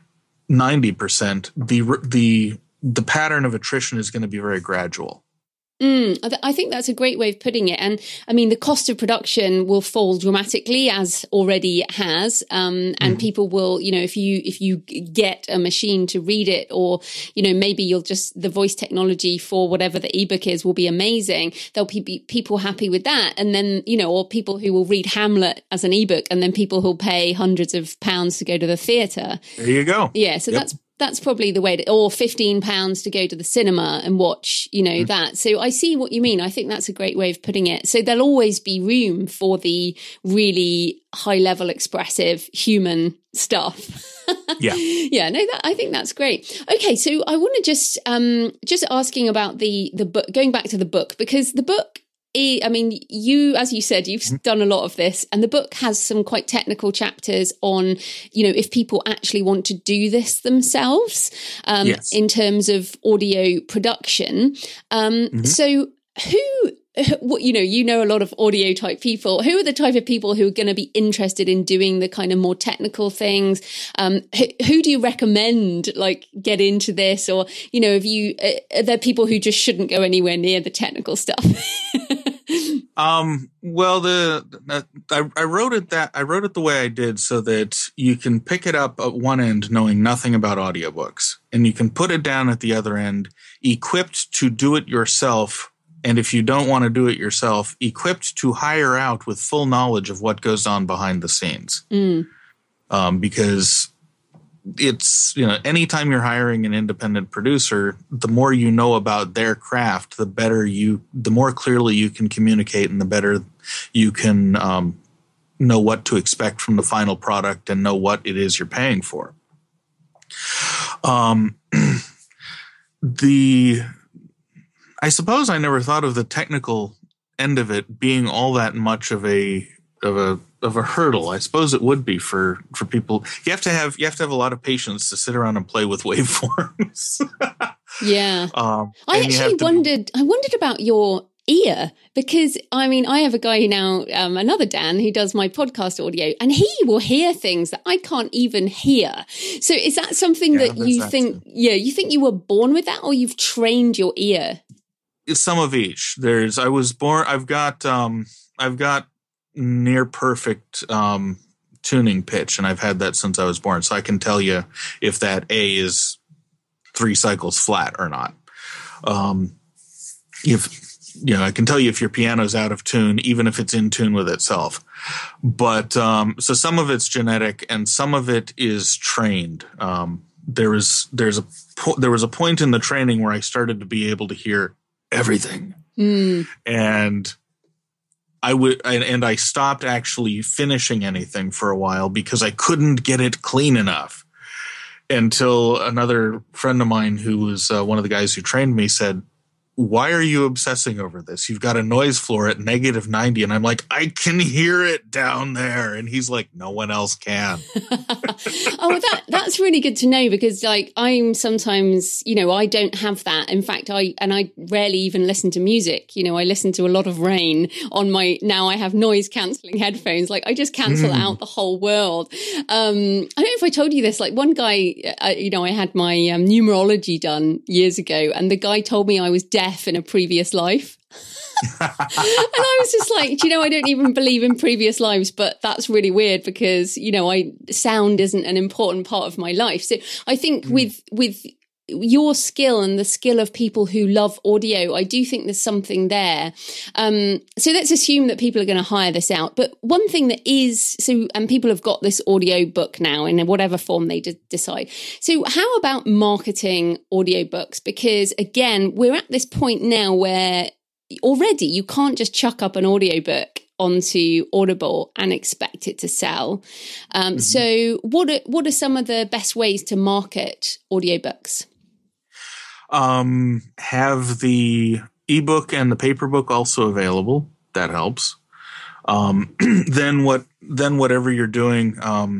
90%, the pattern of attrition is going to be very gradual. I think that's a great way of putting it. And I mean, the cost of production will fall dramatically, as already it has. And people will, if you get a machine to read it, or, maybe the voice technology for whatever the ebook is will be amazing. There'll be people happy with that. And then, or people who will read Hamlet as an ebook, and then people who'll pay hundreds of pounds to go to the theatre. There you go. Yeah. So that's probably the way or £15 to go to the cinema and watch, that. So I see what you mean. I think that's a great way of putting it. So there'll always be room for the really high level expressive human stuff. I think that's great. Okay. So I want to just asking about the book, going back to the book, because the book, I mean, as you said, you've done a lot of this, and the book has some quite technical chapters on, if people actually want to do this themselves, in terms of audio production. So what a lot of audio type people. Who are the type of people who are going to be interested in doing the kind of more technical things? Who do you recommend get into this? Or, are there people who just shouldn't go anywhere near the technical stuff? Well, I wrote it the way I did so that you can pick it up at one end knowing nothing about audiobooks, and you can put it down at the other end equipped to do it yourself. And if you don't want to do it yourself, equipped to hire out with full knowledge of what goes on behind the scenes. because it's, anytime you're hiring an independent producer, the more you know about their craft, the more clearly you can communicate, and the better you can know what to expect from the final product and know what it is you're paying for. I suppose I never thought of the technical end of it being all that much of a hurdle. I suppose it would be for people. You have to have a lot of patience to sit around and play with waveforms. Yeah. I actually wondered about your ear, because I have a guy now, another Dan, who does my podcast audio, and he will hear things that I can't even hear. So is that something that you think, you think you were born with that, or you've trained your ear? It's some of each. I've got near perfect tuning pitch, and I've had that since I was born. So I can tell you if that A is 3 cycles flat or not. I can tell you if your piano's out of tune, even if it's in tune with itself. But so some of it's genetic, and some of it is trained. There was a point in the training where I started to be able to hear everything, and I stopped actually finishing anything for a while because I couldn't get it clean enough, until another friend of mine, who was one of the guys who trained me, said, "Why are you obsessing over this? You've got a noise floor at -90. And I'm like, "I can hear it down there." And he's like, "No one else can." That's really good to know, because I'm sometimes, I don't have that. In fact, I rarely even listen to music. I listen to a lot of rain on now I have noise cancelling headphones. I just cancel out the whole world. I don't know if I told you this, one guy, I had my numerology done years ago, and the guy told me I was deaf in a previous life. And I was just like, I don't even believe in previous lives, but that's really weird, because, sound isn't an important part of my life. So I think with your skill and the skill of people who love audio, I do think there's something there. So let's assume that people are going to hire this out. But one thing that is, and people have got this audio book now in whatever form they decide. So how about marketing audiobooks? Because again, we're at this point now where already you can't just chuck up an audiobook onto Audible and expect it to sell. So what are some of the best ways to market audiobooks? Have the ebook and the paper book also available. That helps. Then whatever you're doing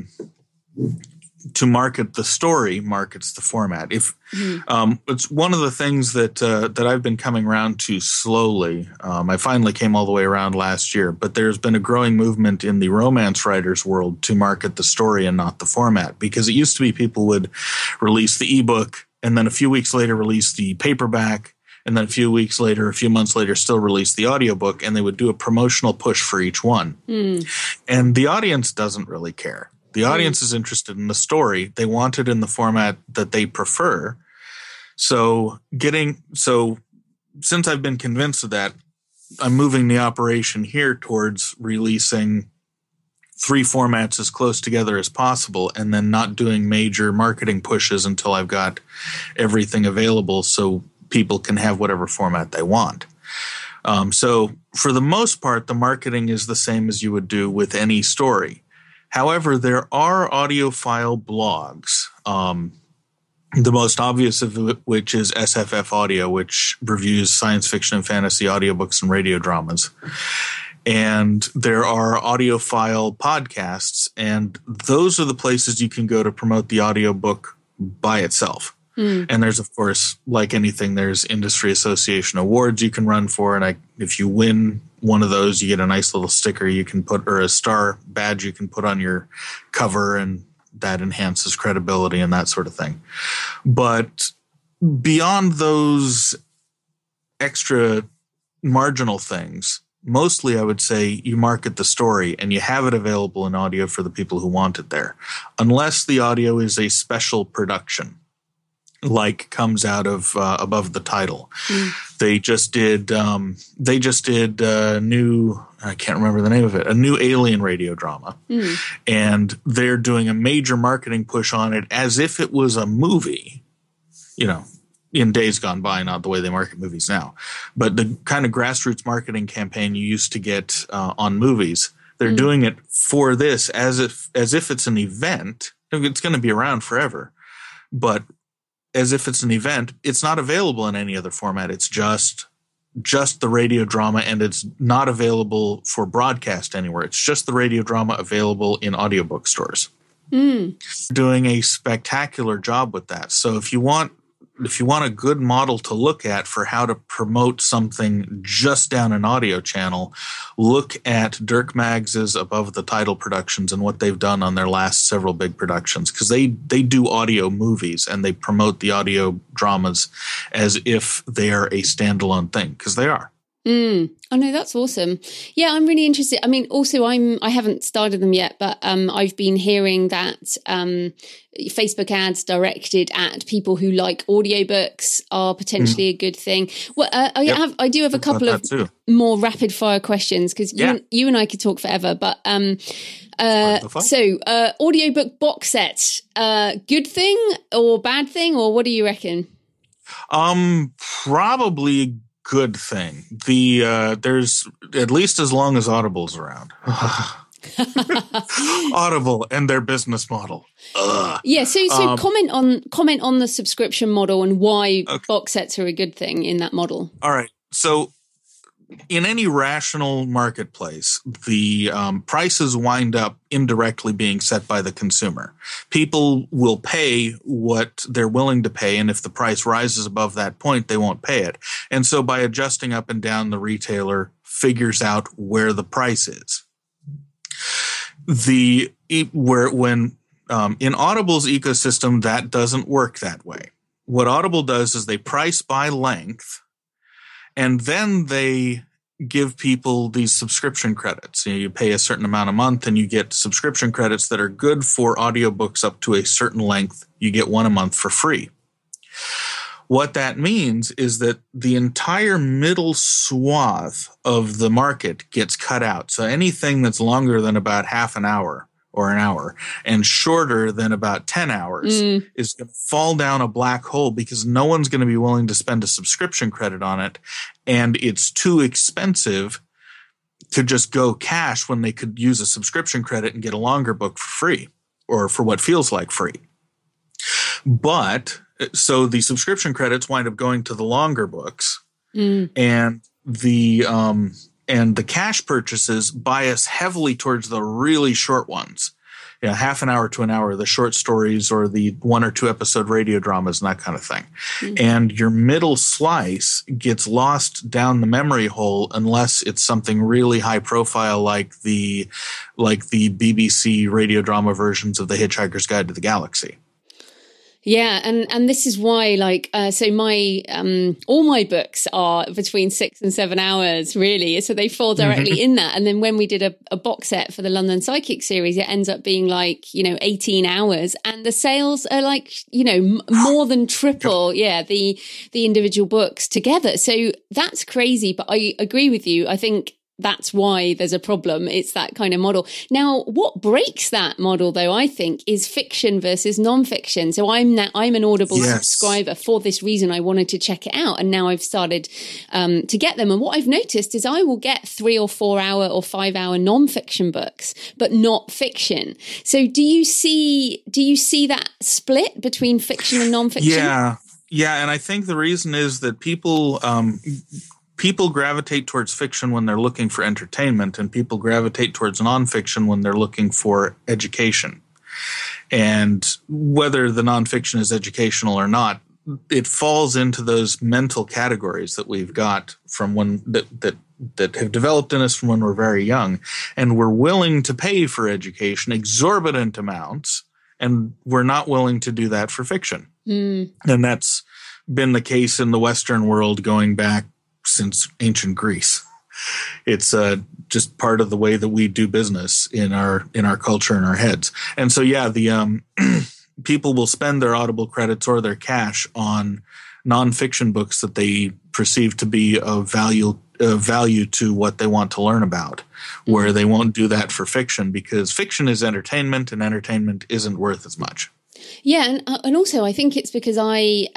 to market the story markets the format. It's one of the things that I've been coming around to slowly. I finally came all the way around last year, but there's been a growing movement in the romance writers world to market the story and not the format, because it used to be people would release the ebook and then a few weeks later release the paperback, and then a few months later still release the audiobook, and they would do a promotional push for each one. And the audience doesn't really care. The audience is interested in the story. They want it in the format that they prefer. So since I've been convinced of that, I'm moving the operation here towards releasing 3 formats as close together as possible, and then not doing major marketing pushes until I've got everything available so people can have whatever format they want. So for the most part, the marketing is the same as you would do with any story. However, there are audiophile blogs, the most obvious of which is SFF Audio, which reviews science fiction and fantasy audiobooks and radio dramas. And there are audiophile podcasts, and those are the places you can go to promote the audiobook by itself. And there's, of course, like anything, there's industry association awards you can run for. And if you win one of those, you get a nice little sticker you can put, or a star badge you can put on your cover, and that enhances credibility and that sort of thing. But beyond those extra marginal things, mostly I would say you market the story and you have it available in audio for the people who want it there, unless the audio is a special production. like comes out of above the title. They just did a new, I can't remember the name of it, a new alien radio drama. And they're doing a major marketing push on it as if it was a movie, in days gone by, not the way they market movies now. But the kind of grassroots marketing campaign you used to get on movies, they're doing it for this as if it's an event. It's going to be around forever. But as if it's an event, it's not available in any other format. It's just the radio drama, and it's not available for broadcast anywhere. It's just the radio drama available in audiobook stores. Doing a spectacular job with that. So if you want a good model to look at for how to promote something just down an audio channel, look at Dirk Maggs's Above the Title Productions and what they've done on their last several big productions, because they do audio movies and they promote the audio dramas as if they are a standalone thing, because they are. Oh no, that's awesome. Yeah, I'm really interested. I mean, also I haven't started them yet, but I've been hearing that Facebook ads directed at people who like audiobooks are potentially a good thing. Well, I do have a couple of more rapid fire questions, because you and I could talk forever, but audiobook box sets, good thing or bad thing, or what do you reckon? Probably good thing. There's at least as long as Audible's around. Audible and their business model. Yeah, so comment on the subscription model and why box sets are a good thing in that model. All right. So in any rational marketplace, the prices wind up indirectly being set by the consumer. People will pay what they're willing to pay, and if the price rises above that point, they won't pay it. And so by adjusting up and down, the retailer figures out where the price is. In Audible's ecosystem, that doesn't work that way. What Audible does is they price by length, and then they give people these subscription credits. You pay a certain amount a month and you get subscription credits that are good for audiobooks up to a certain length. You get one a month for free. What that means is that the entire middle swath of the market gets cut out. So anything that's longer than about half an hour or an hour and shorter than about 10 hours is going to fall down a black hole, because no one's going to be willing to spend a subscription credit on it. And it's too expensive to just go cash when they could use a subscription credit and get a longer book for free, or for what feels like free. But so the subscription credits wind up going to the longer books, and the cash purchases bias heavily towards the really short ones, half an hour to an hour, the short stories or the 1 or 2 episode radio dramas and that kind of thing. And your middle slice gets lost down the memory hole unless it's something really high profile, like the BBC radio drama versions of The Hitchhiker's Guide to the Galaxy. Yeah, and this is why, so my all my books are between 6 and 7 hours, really. So they fall directly in that. And then when we did a box set for the London Psychic series, it ends up being 18 hours, and the sales are more than triple. Yeah, the individual books together. So that's crazy. But I agree with you. I think that's why there's a problem. It's that kind of model. Now, what breaks that model, though, I think, is fiction versus nonfiction. So I'm an Audible subscriber for this reason. I wanted to check it out, and now I've started to get them. And what I've noticed is I will get 3 or 4 hour or 5 hour nonfiction books, but not fiction. So do you see that split between fiction and nonfiction? Yeah, and I think the reason is that people gravitate towards fiction when they're looking for entertainment, and people gravitate towards nonfiction when they're looking for education. And whether the nonfiction is educational or not, it falls into those mental categories that we've got from that have developed in us from when we're very young. And we're willing to pay for education exorbitant amounts, and we're not willing to do that for fiction. And that's been the case in the Western world going back since ancient Greece. It's just part of the way that we do business in our culture and our heads. And so, people will spend their Audible credits or their cash on nonfiction books that they perceive to be of value to what they want to learn about, where they won't do that for fiction, because fiction is entertainment and entertainment isn't worth as much. Yeah, and also I think it's because I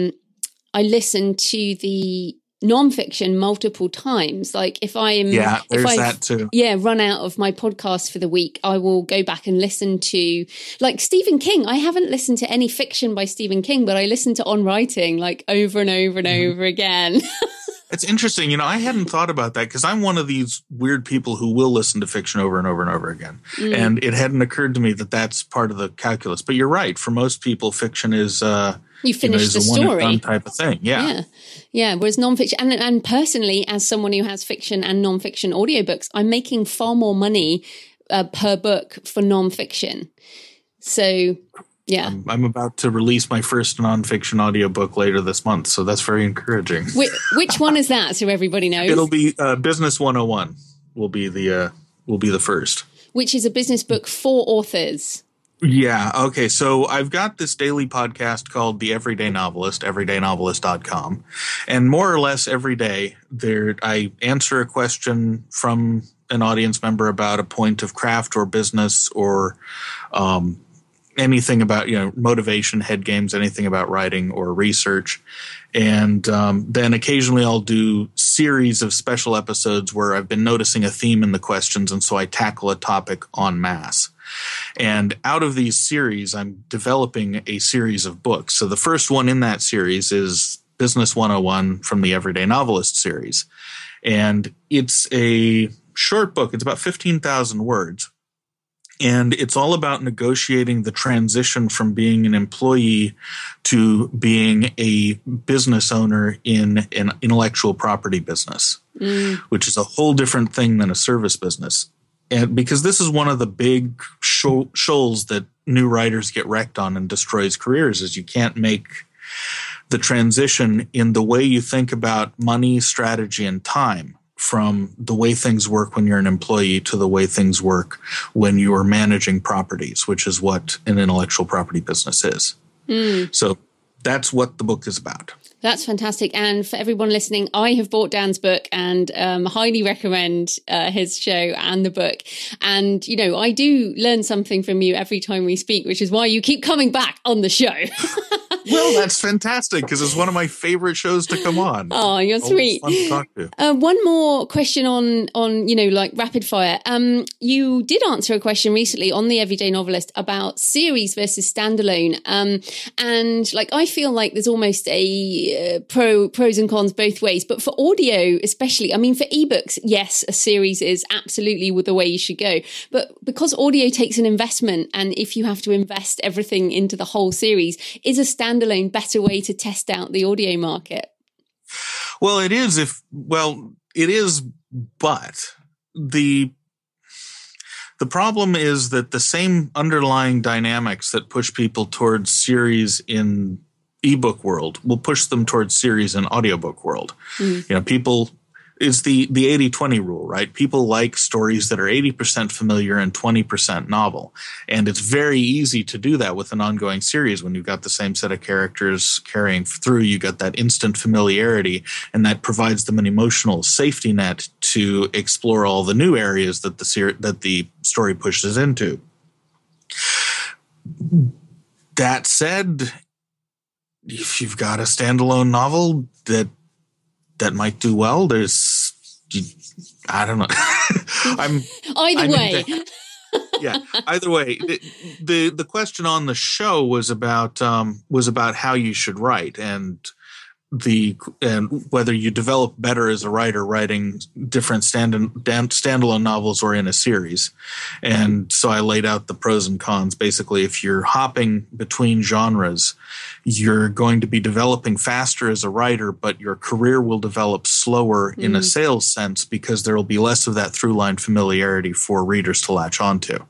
listen to the nonfiction multiple times. Like if that too. Yeah, run out of my podcast for the week, I will go back and listen to like Stephen King. I haven't listened to any fiction by Stephen King, but I listen to On Writing like over and over and over again. It's interesting. I hadn't thought about that because I'm one of these weird people who will listen to fiction over and over and over again. And it hadn't occurred to me that that's part of the calculus. But you're right. For most people, fiction is you finish the story one and done type of thing. Yeah. Whereas nonfiction, and personally, as someone who has fiction and nonfiction audiobooks, I'm making far more money per book for nonfiction. So, yeah. I'm about to release my first nonfiction audiobook later this month, so that's very encouraging. Which one is that, so everybody knows? It'll be Business 101 will be the first. Which is a business book for authors. Yeah. Okay. So I've got this daily podcast called The Everyday Novelist, everydaynovelist.com. And more or less every day I answer a question from an audience member about a point of craft or business or anything about, motivation, head games, anything about writing or research. And then occasionally I'll do series of special episodes where I've been noticing a theme in the questions. And so I tackle a topic en masse. And out of these series, I'm developing a series of books. So the first one in that series is Business 101 from the Everyday Novelist series. And it's a short book. It's about 15,000 words. And it's all about negotiating the transition from being an employee to being a business owner in an intellectual property business, which is a whole different thing than a service business. And because this is one of the big shoals that new writers get wrecked on and destroys careers, is you can't make the transition in the way you think about money, strategy, and time from the way things work when you're an employee to the way things work when you're managing properties, which is what an intellectual property business is. So that's what the book is about. That's fantastic. And for everyone listening, I have bought Dan's book and highly recommend his show and the book. And, I do learn something from you every time we speak, which is why you keep coming back on the show. Well, that's fantastic because it's one of my favorite shows to come on. Oh, you're sweet. Fun to talk to. One more question on like rapid fire. You did answer a question recently on the Everyday Novelist about series versus standalone. And like I feel like there's almost a pros and cons both ways. But for audio, especially, for ebooks, yes, a series is absolutely the way you should go. But because audio takes an investment, and if you have to invest everything into the whole series, is a standalone better way to test out the audio market? Well, it is but the problem is that the same underlying dynamics that push people towards series in ebook world will push them towards series in audiobook world. People, it's the 80-20 rule, right? People like stories that are 80% familiar and 20% novel. And it's very easy to do that with an ongoing series when you've got the same set of characters carrying through. You got that instant familiarity, and that provides them an emotional safety net to explore all the new areas that the story pushes into. That said, if you've got a standalone novel that might do well, I don't know. Either way. Yeah. Either way, the question on the show was about how you should write and whether you develop better as a writer writing different standalone novels or in a series. And so I laid out the pros and cons. Basically, if you're hopping between genres, you're going to be developing faster as a writer, but your career will develop slower in a sales sense because there will be less of that through-line familiarity for readers to latch onto.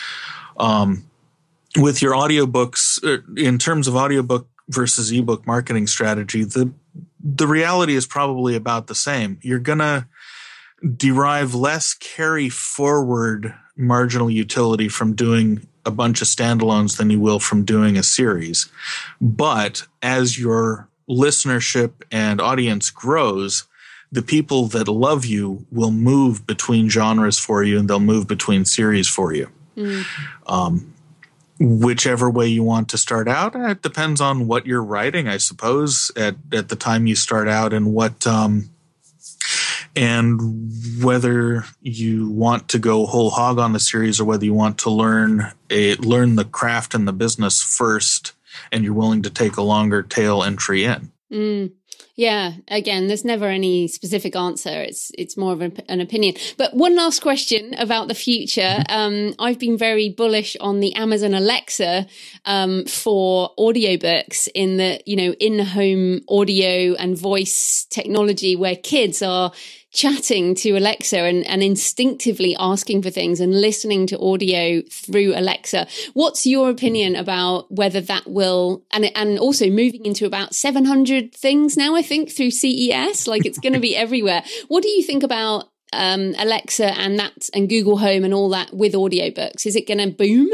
With your audiobooks, in terms of audiobook versus ebook marketing strategy, the reality is probably about the same. You're going to derive less carry forward marginal utility from doing a bunch of standalones than you will from doing a series. But as your listenership and audience grows, the people that love you will move between genres for you, and they'll move between series for you. Whichever way you want to start out, it depends on what you're writing, I suppose, at the time you start out, and what and whether you want to go whole hog on the series or whether you want to learn the craft and the business first, and you're willing to take a longer tail entry in. Yeah, again, there's never any specific answer. It's more of an opinion. But one last question about the future. I've been very bullish on the Amazon Alexa for audiobooks, in the, in-home audio and voice technology, where kids are chatting to Alexa and instinctively asking for things and listening to audio through Alexa. What's your opinion about whether that will, and also moving into about 700 things now, I think, through CES, like it's going to be everywhere. What do you think about Alexa and Google Home and all that with audiobooks? Is it going to boom?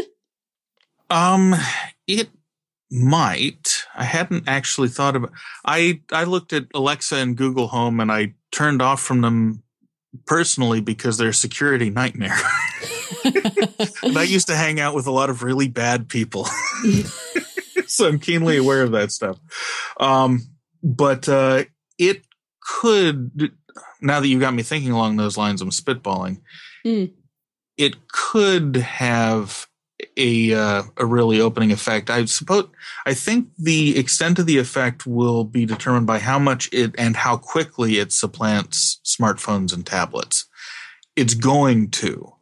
It might. I hadn't actually thought about. I looked at Alexa and Google Home, and I turned off from them personally because they're a security nightmare. And I used to hang out with a lot of really bad people, so I'm keenly aware of that stuff. But it could. Now that you got me thinking along those lines, I'm spitballing. It could have a really opening effect. I think the extent of the effect will be determined by how much and how quickly it supplants smartphones and tablets. It's going to.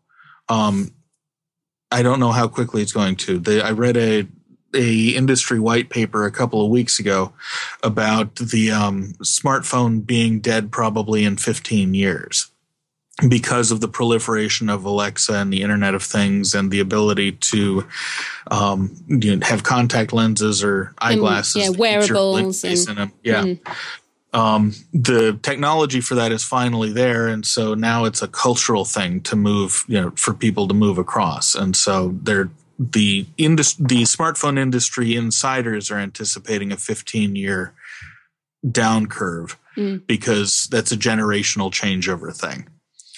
I don't know how quickly it's going to. I read a industry white paper a couple of weeks ago about the smartphone being dead probably in 15 years. Because of the proliferation of Alexa and the Internet of Things and the ability to have contact lenses or eyeglasses, wearables, in them. The technology for that is finally there, and so now it's a cultural thing to move, for people to move across, and so the smartphone industry insiders are anticipating a 15-year down curve because that's a generational changeover thing.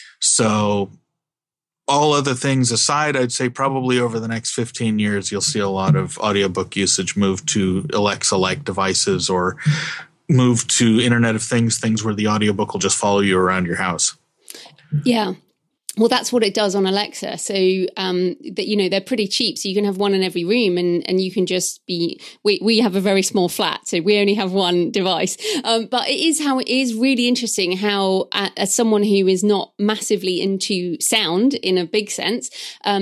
So all other things aside, I'd say probably over the next 15 years, you'll see a lot of audiobook usage move to Alexa-like devices or move to Internet of Things where the audiobook will just follow you around your house. Yeah. Well, that's what it does on Alexa. So, they're pretty cheap. So you can have one in every room and you can just we have a very small flat, so we only have one device. But it is really interesting how, as someone who is not massively into sound in a big sense,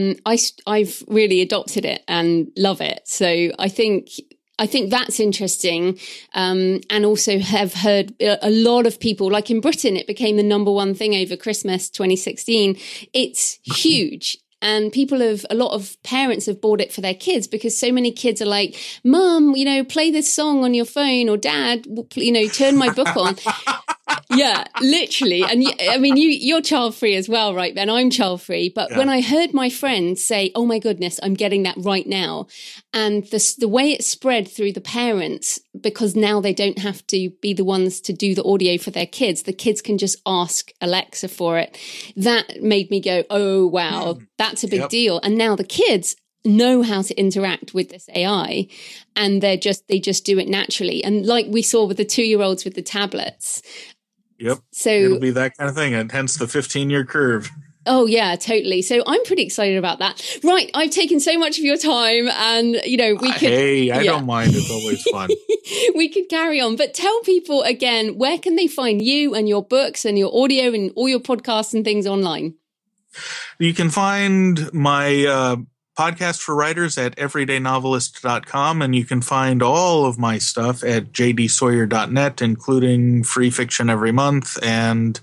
I've really adopted it and love it. So I think that's interesting. And also have heard a lot of people, like in Britain, it became the number one thing over Christmas 2016. It's huge. And a lot of parents have bought it for their kids because so many kids are like, Mum, play this song on your phone, or Dad, turn my book on. Yeah, literally. And I mean, you're child free as well, right, Ben? I'm child free. But when I heard my friends say, oh my goodness, I'm getting that right now. And the way it spread through the parents, because now they don't have to be the ones to do the audio for their kids. The kids can just ask Alexa for it. That made me go, oh, wow, that's a big deal. And now the kids know how to interact with this AI, and they just do it naturally. And like we saw with the 2-year-olds with the tablets. Yep. So it'll be that kind of thing, and hence the 15-year curve. Oh, yeah, totally. So I'm pretty excited about that. Right. I've taken so much of your time, and, we could. Hey, I don't mind. It's always fun. We could carry on, but tell people again, where can they find you and your books and your audio and all your podcasts and things online? You can find my podcast for writers at everydaynovelist.com, and you can find all of my stuff at jdsawyer.net, including free fiction every month and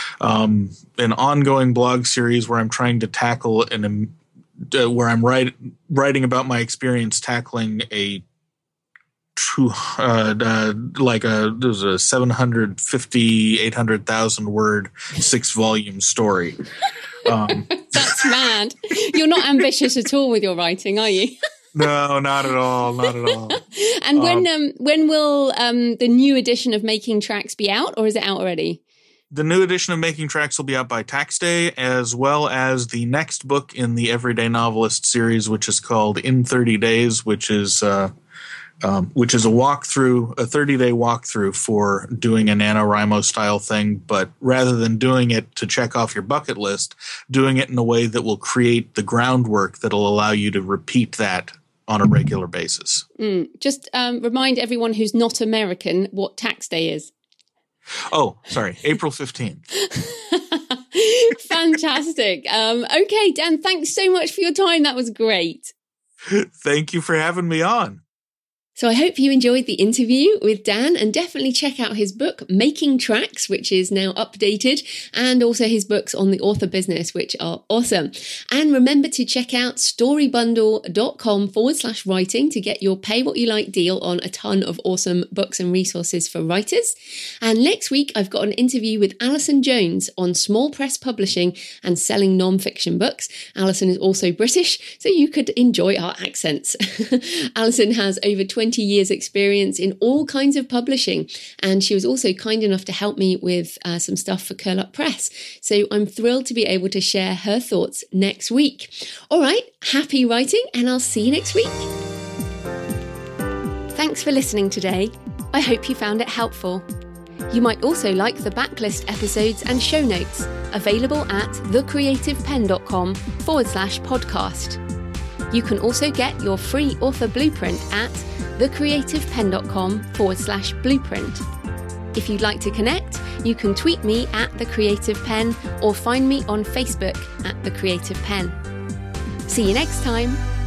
an ongoing blog series where I'm trying to tackle where I'm writing about my experience tackling a there's a 750, 800,000 word 6-volume story. That's mad. You're not ambitious at all with your writing, are you? No, not at all. Not at all. And when will the new edition of Making Tracks be out, or is it out already? The new edition of Making Tracks will be out by tax day, as well as the next book in the Everyday Novelist series, which is called In 30 Days, which is a walkthrough, a 30-day walkthrough for doing a NaNoWriMo style thing, but rather than doing it to check off your bucket list, doing it in a way that will create the groundwork that'll allow you to repeat that on a regular basis. Just remind everyone who's not American what tax day is. Oh, sorry, April 15th. Fantastic. Okay, Dan, thanks so much for your time. That was great. Thank you for having me on. So I hope you enjoyed the interview with Dan, and definitely check out his book, Making Tracks, which is now updated, and also his books on the author business, which are awesome. And remember to check out storybundle.com/writing to get your pay what you like deal on a ton of awesome books and resources for writers. And next week, I've got an interview with Alison Jones on small press publishing and selling non-fiction books. Alison is also British, so you could enjoy our accents. Alison has over 20 years experience in all kinds of publishing, and she was also kind enough to help me with some stuff for Curl Up Press. So I'm thrilled to be able to share her thoughts next week. All right, happy writing, and I'll see you next week. Thanks for listening today. I hope you found it helpful. You might also like the backlist episodes and show notes available at thecreativepenn.com/podcast. You can also get your free author blueprint at thecreativepenn.com/blueprint. If you'd like to connect, you can tweet me at The Creative Penn or find me on Facebook at The Creative Penn. See you next time.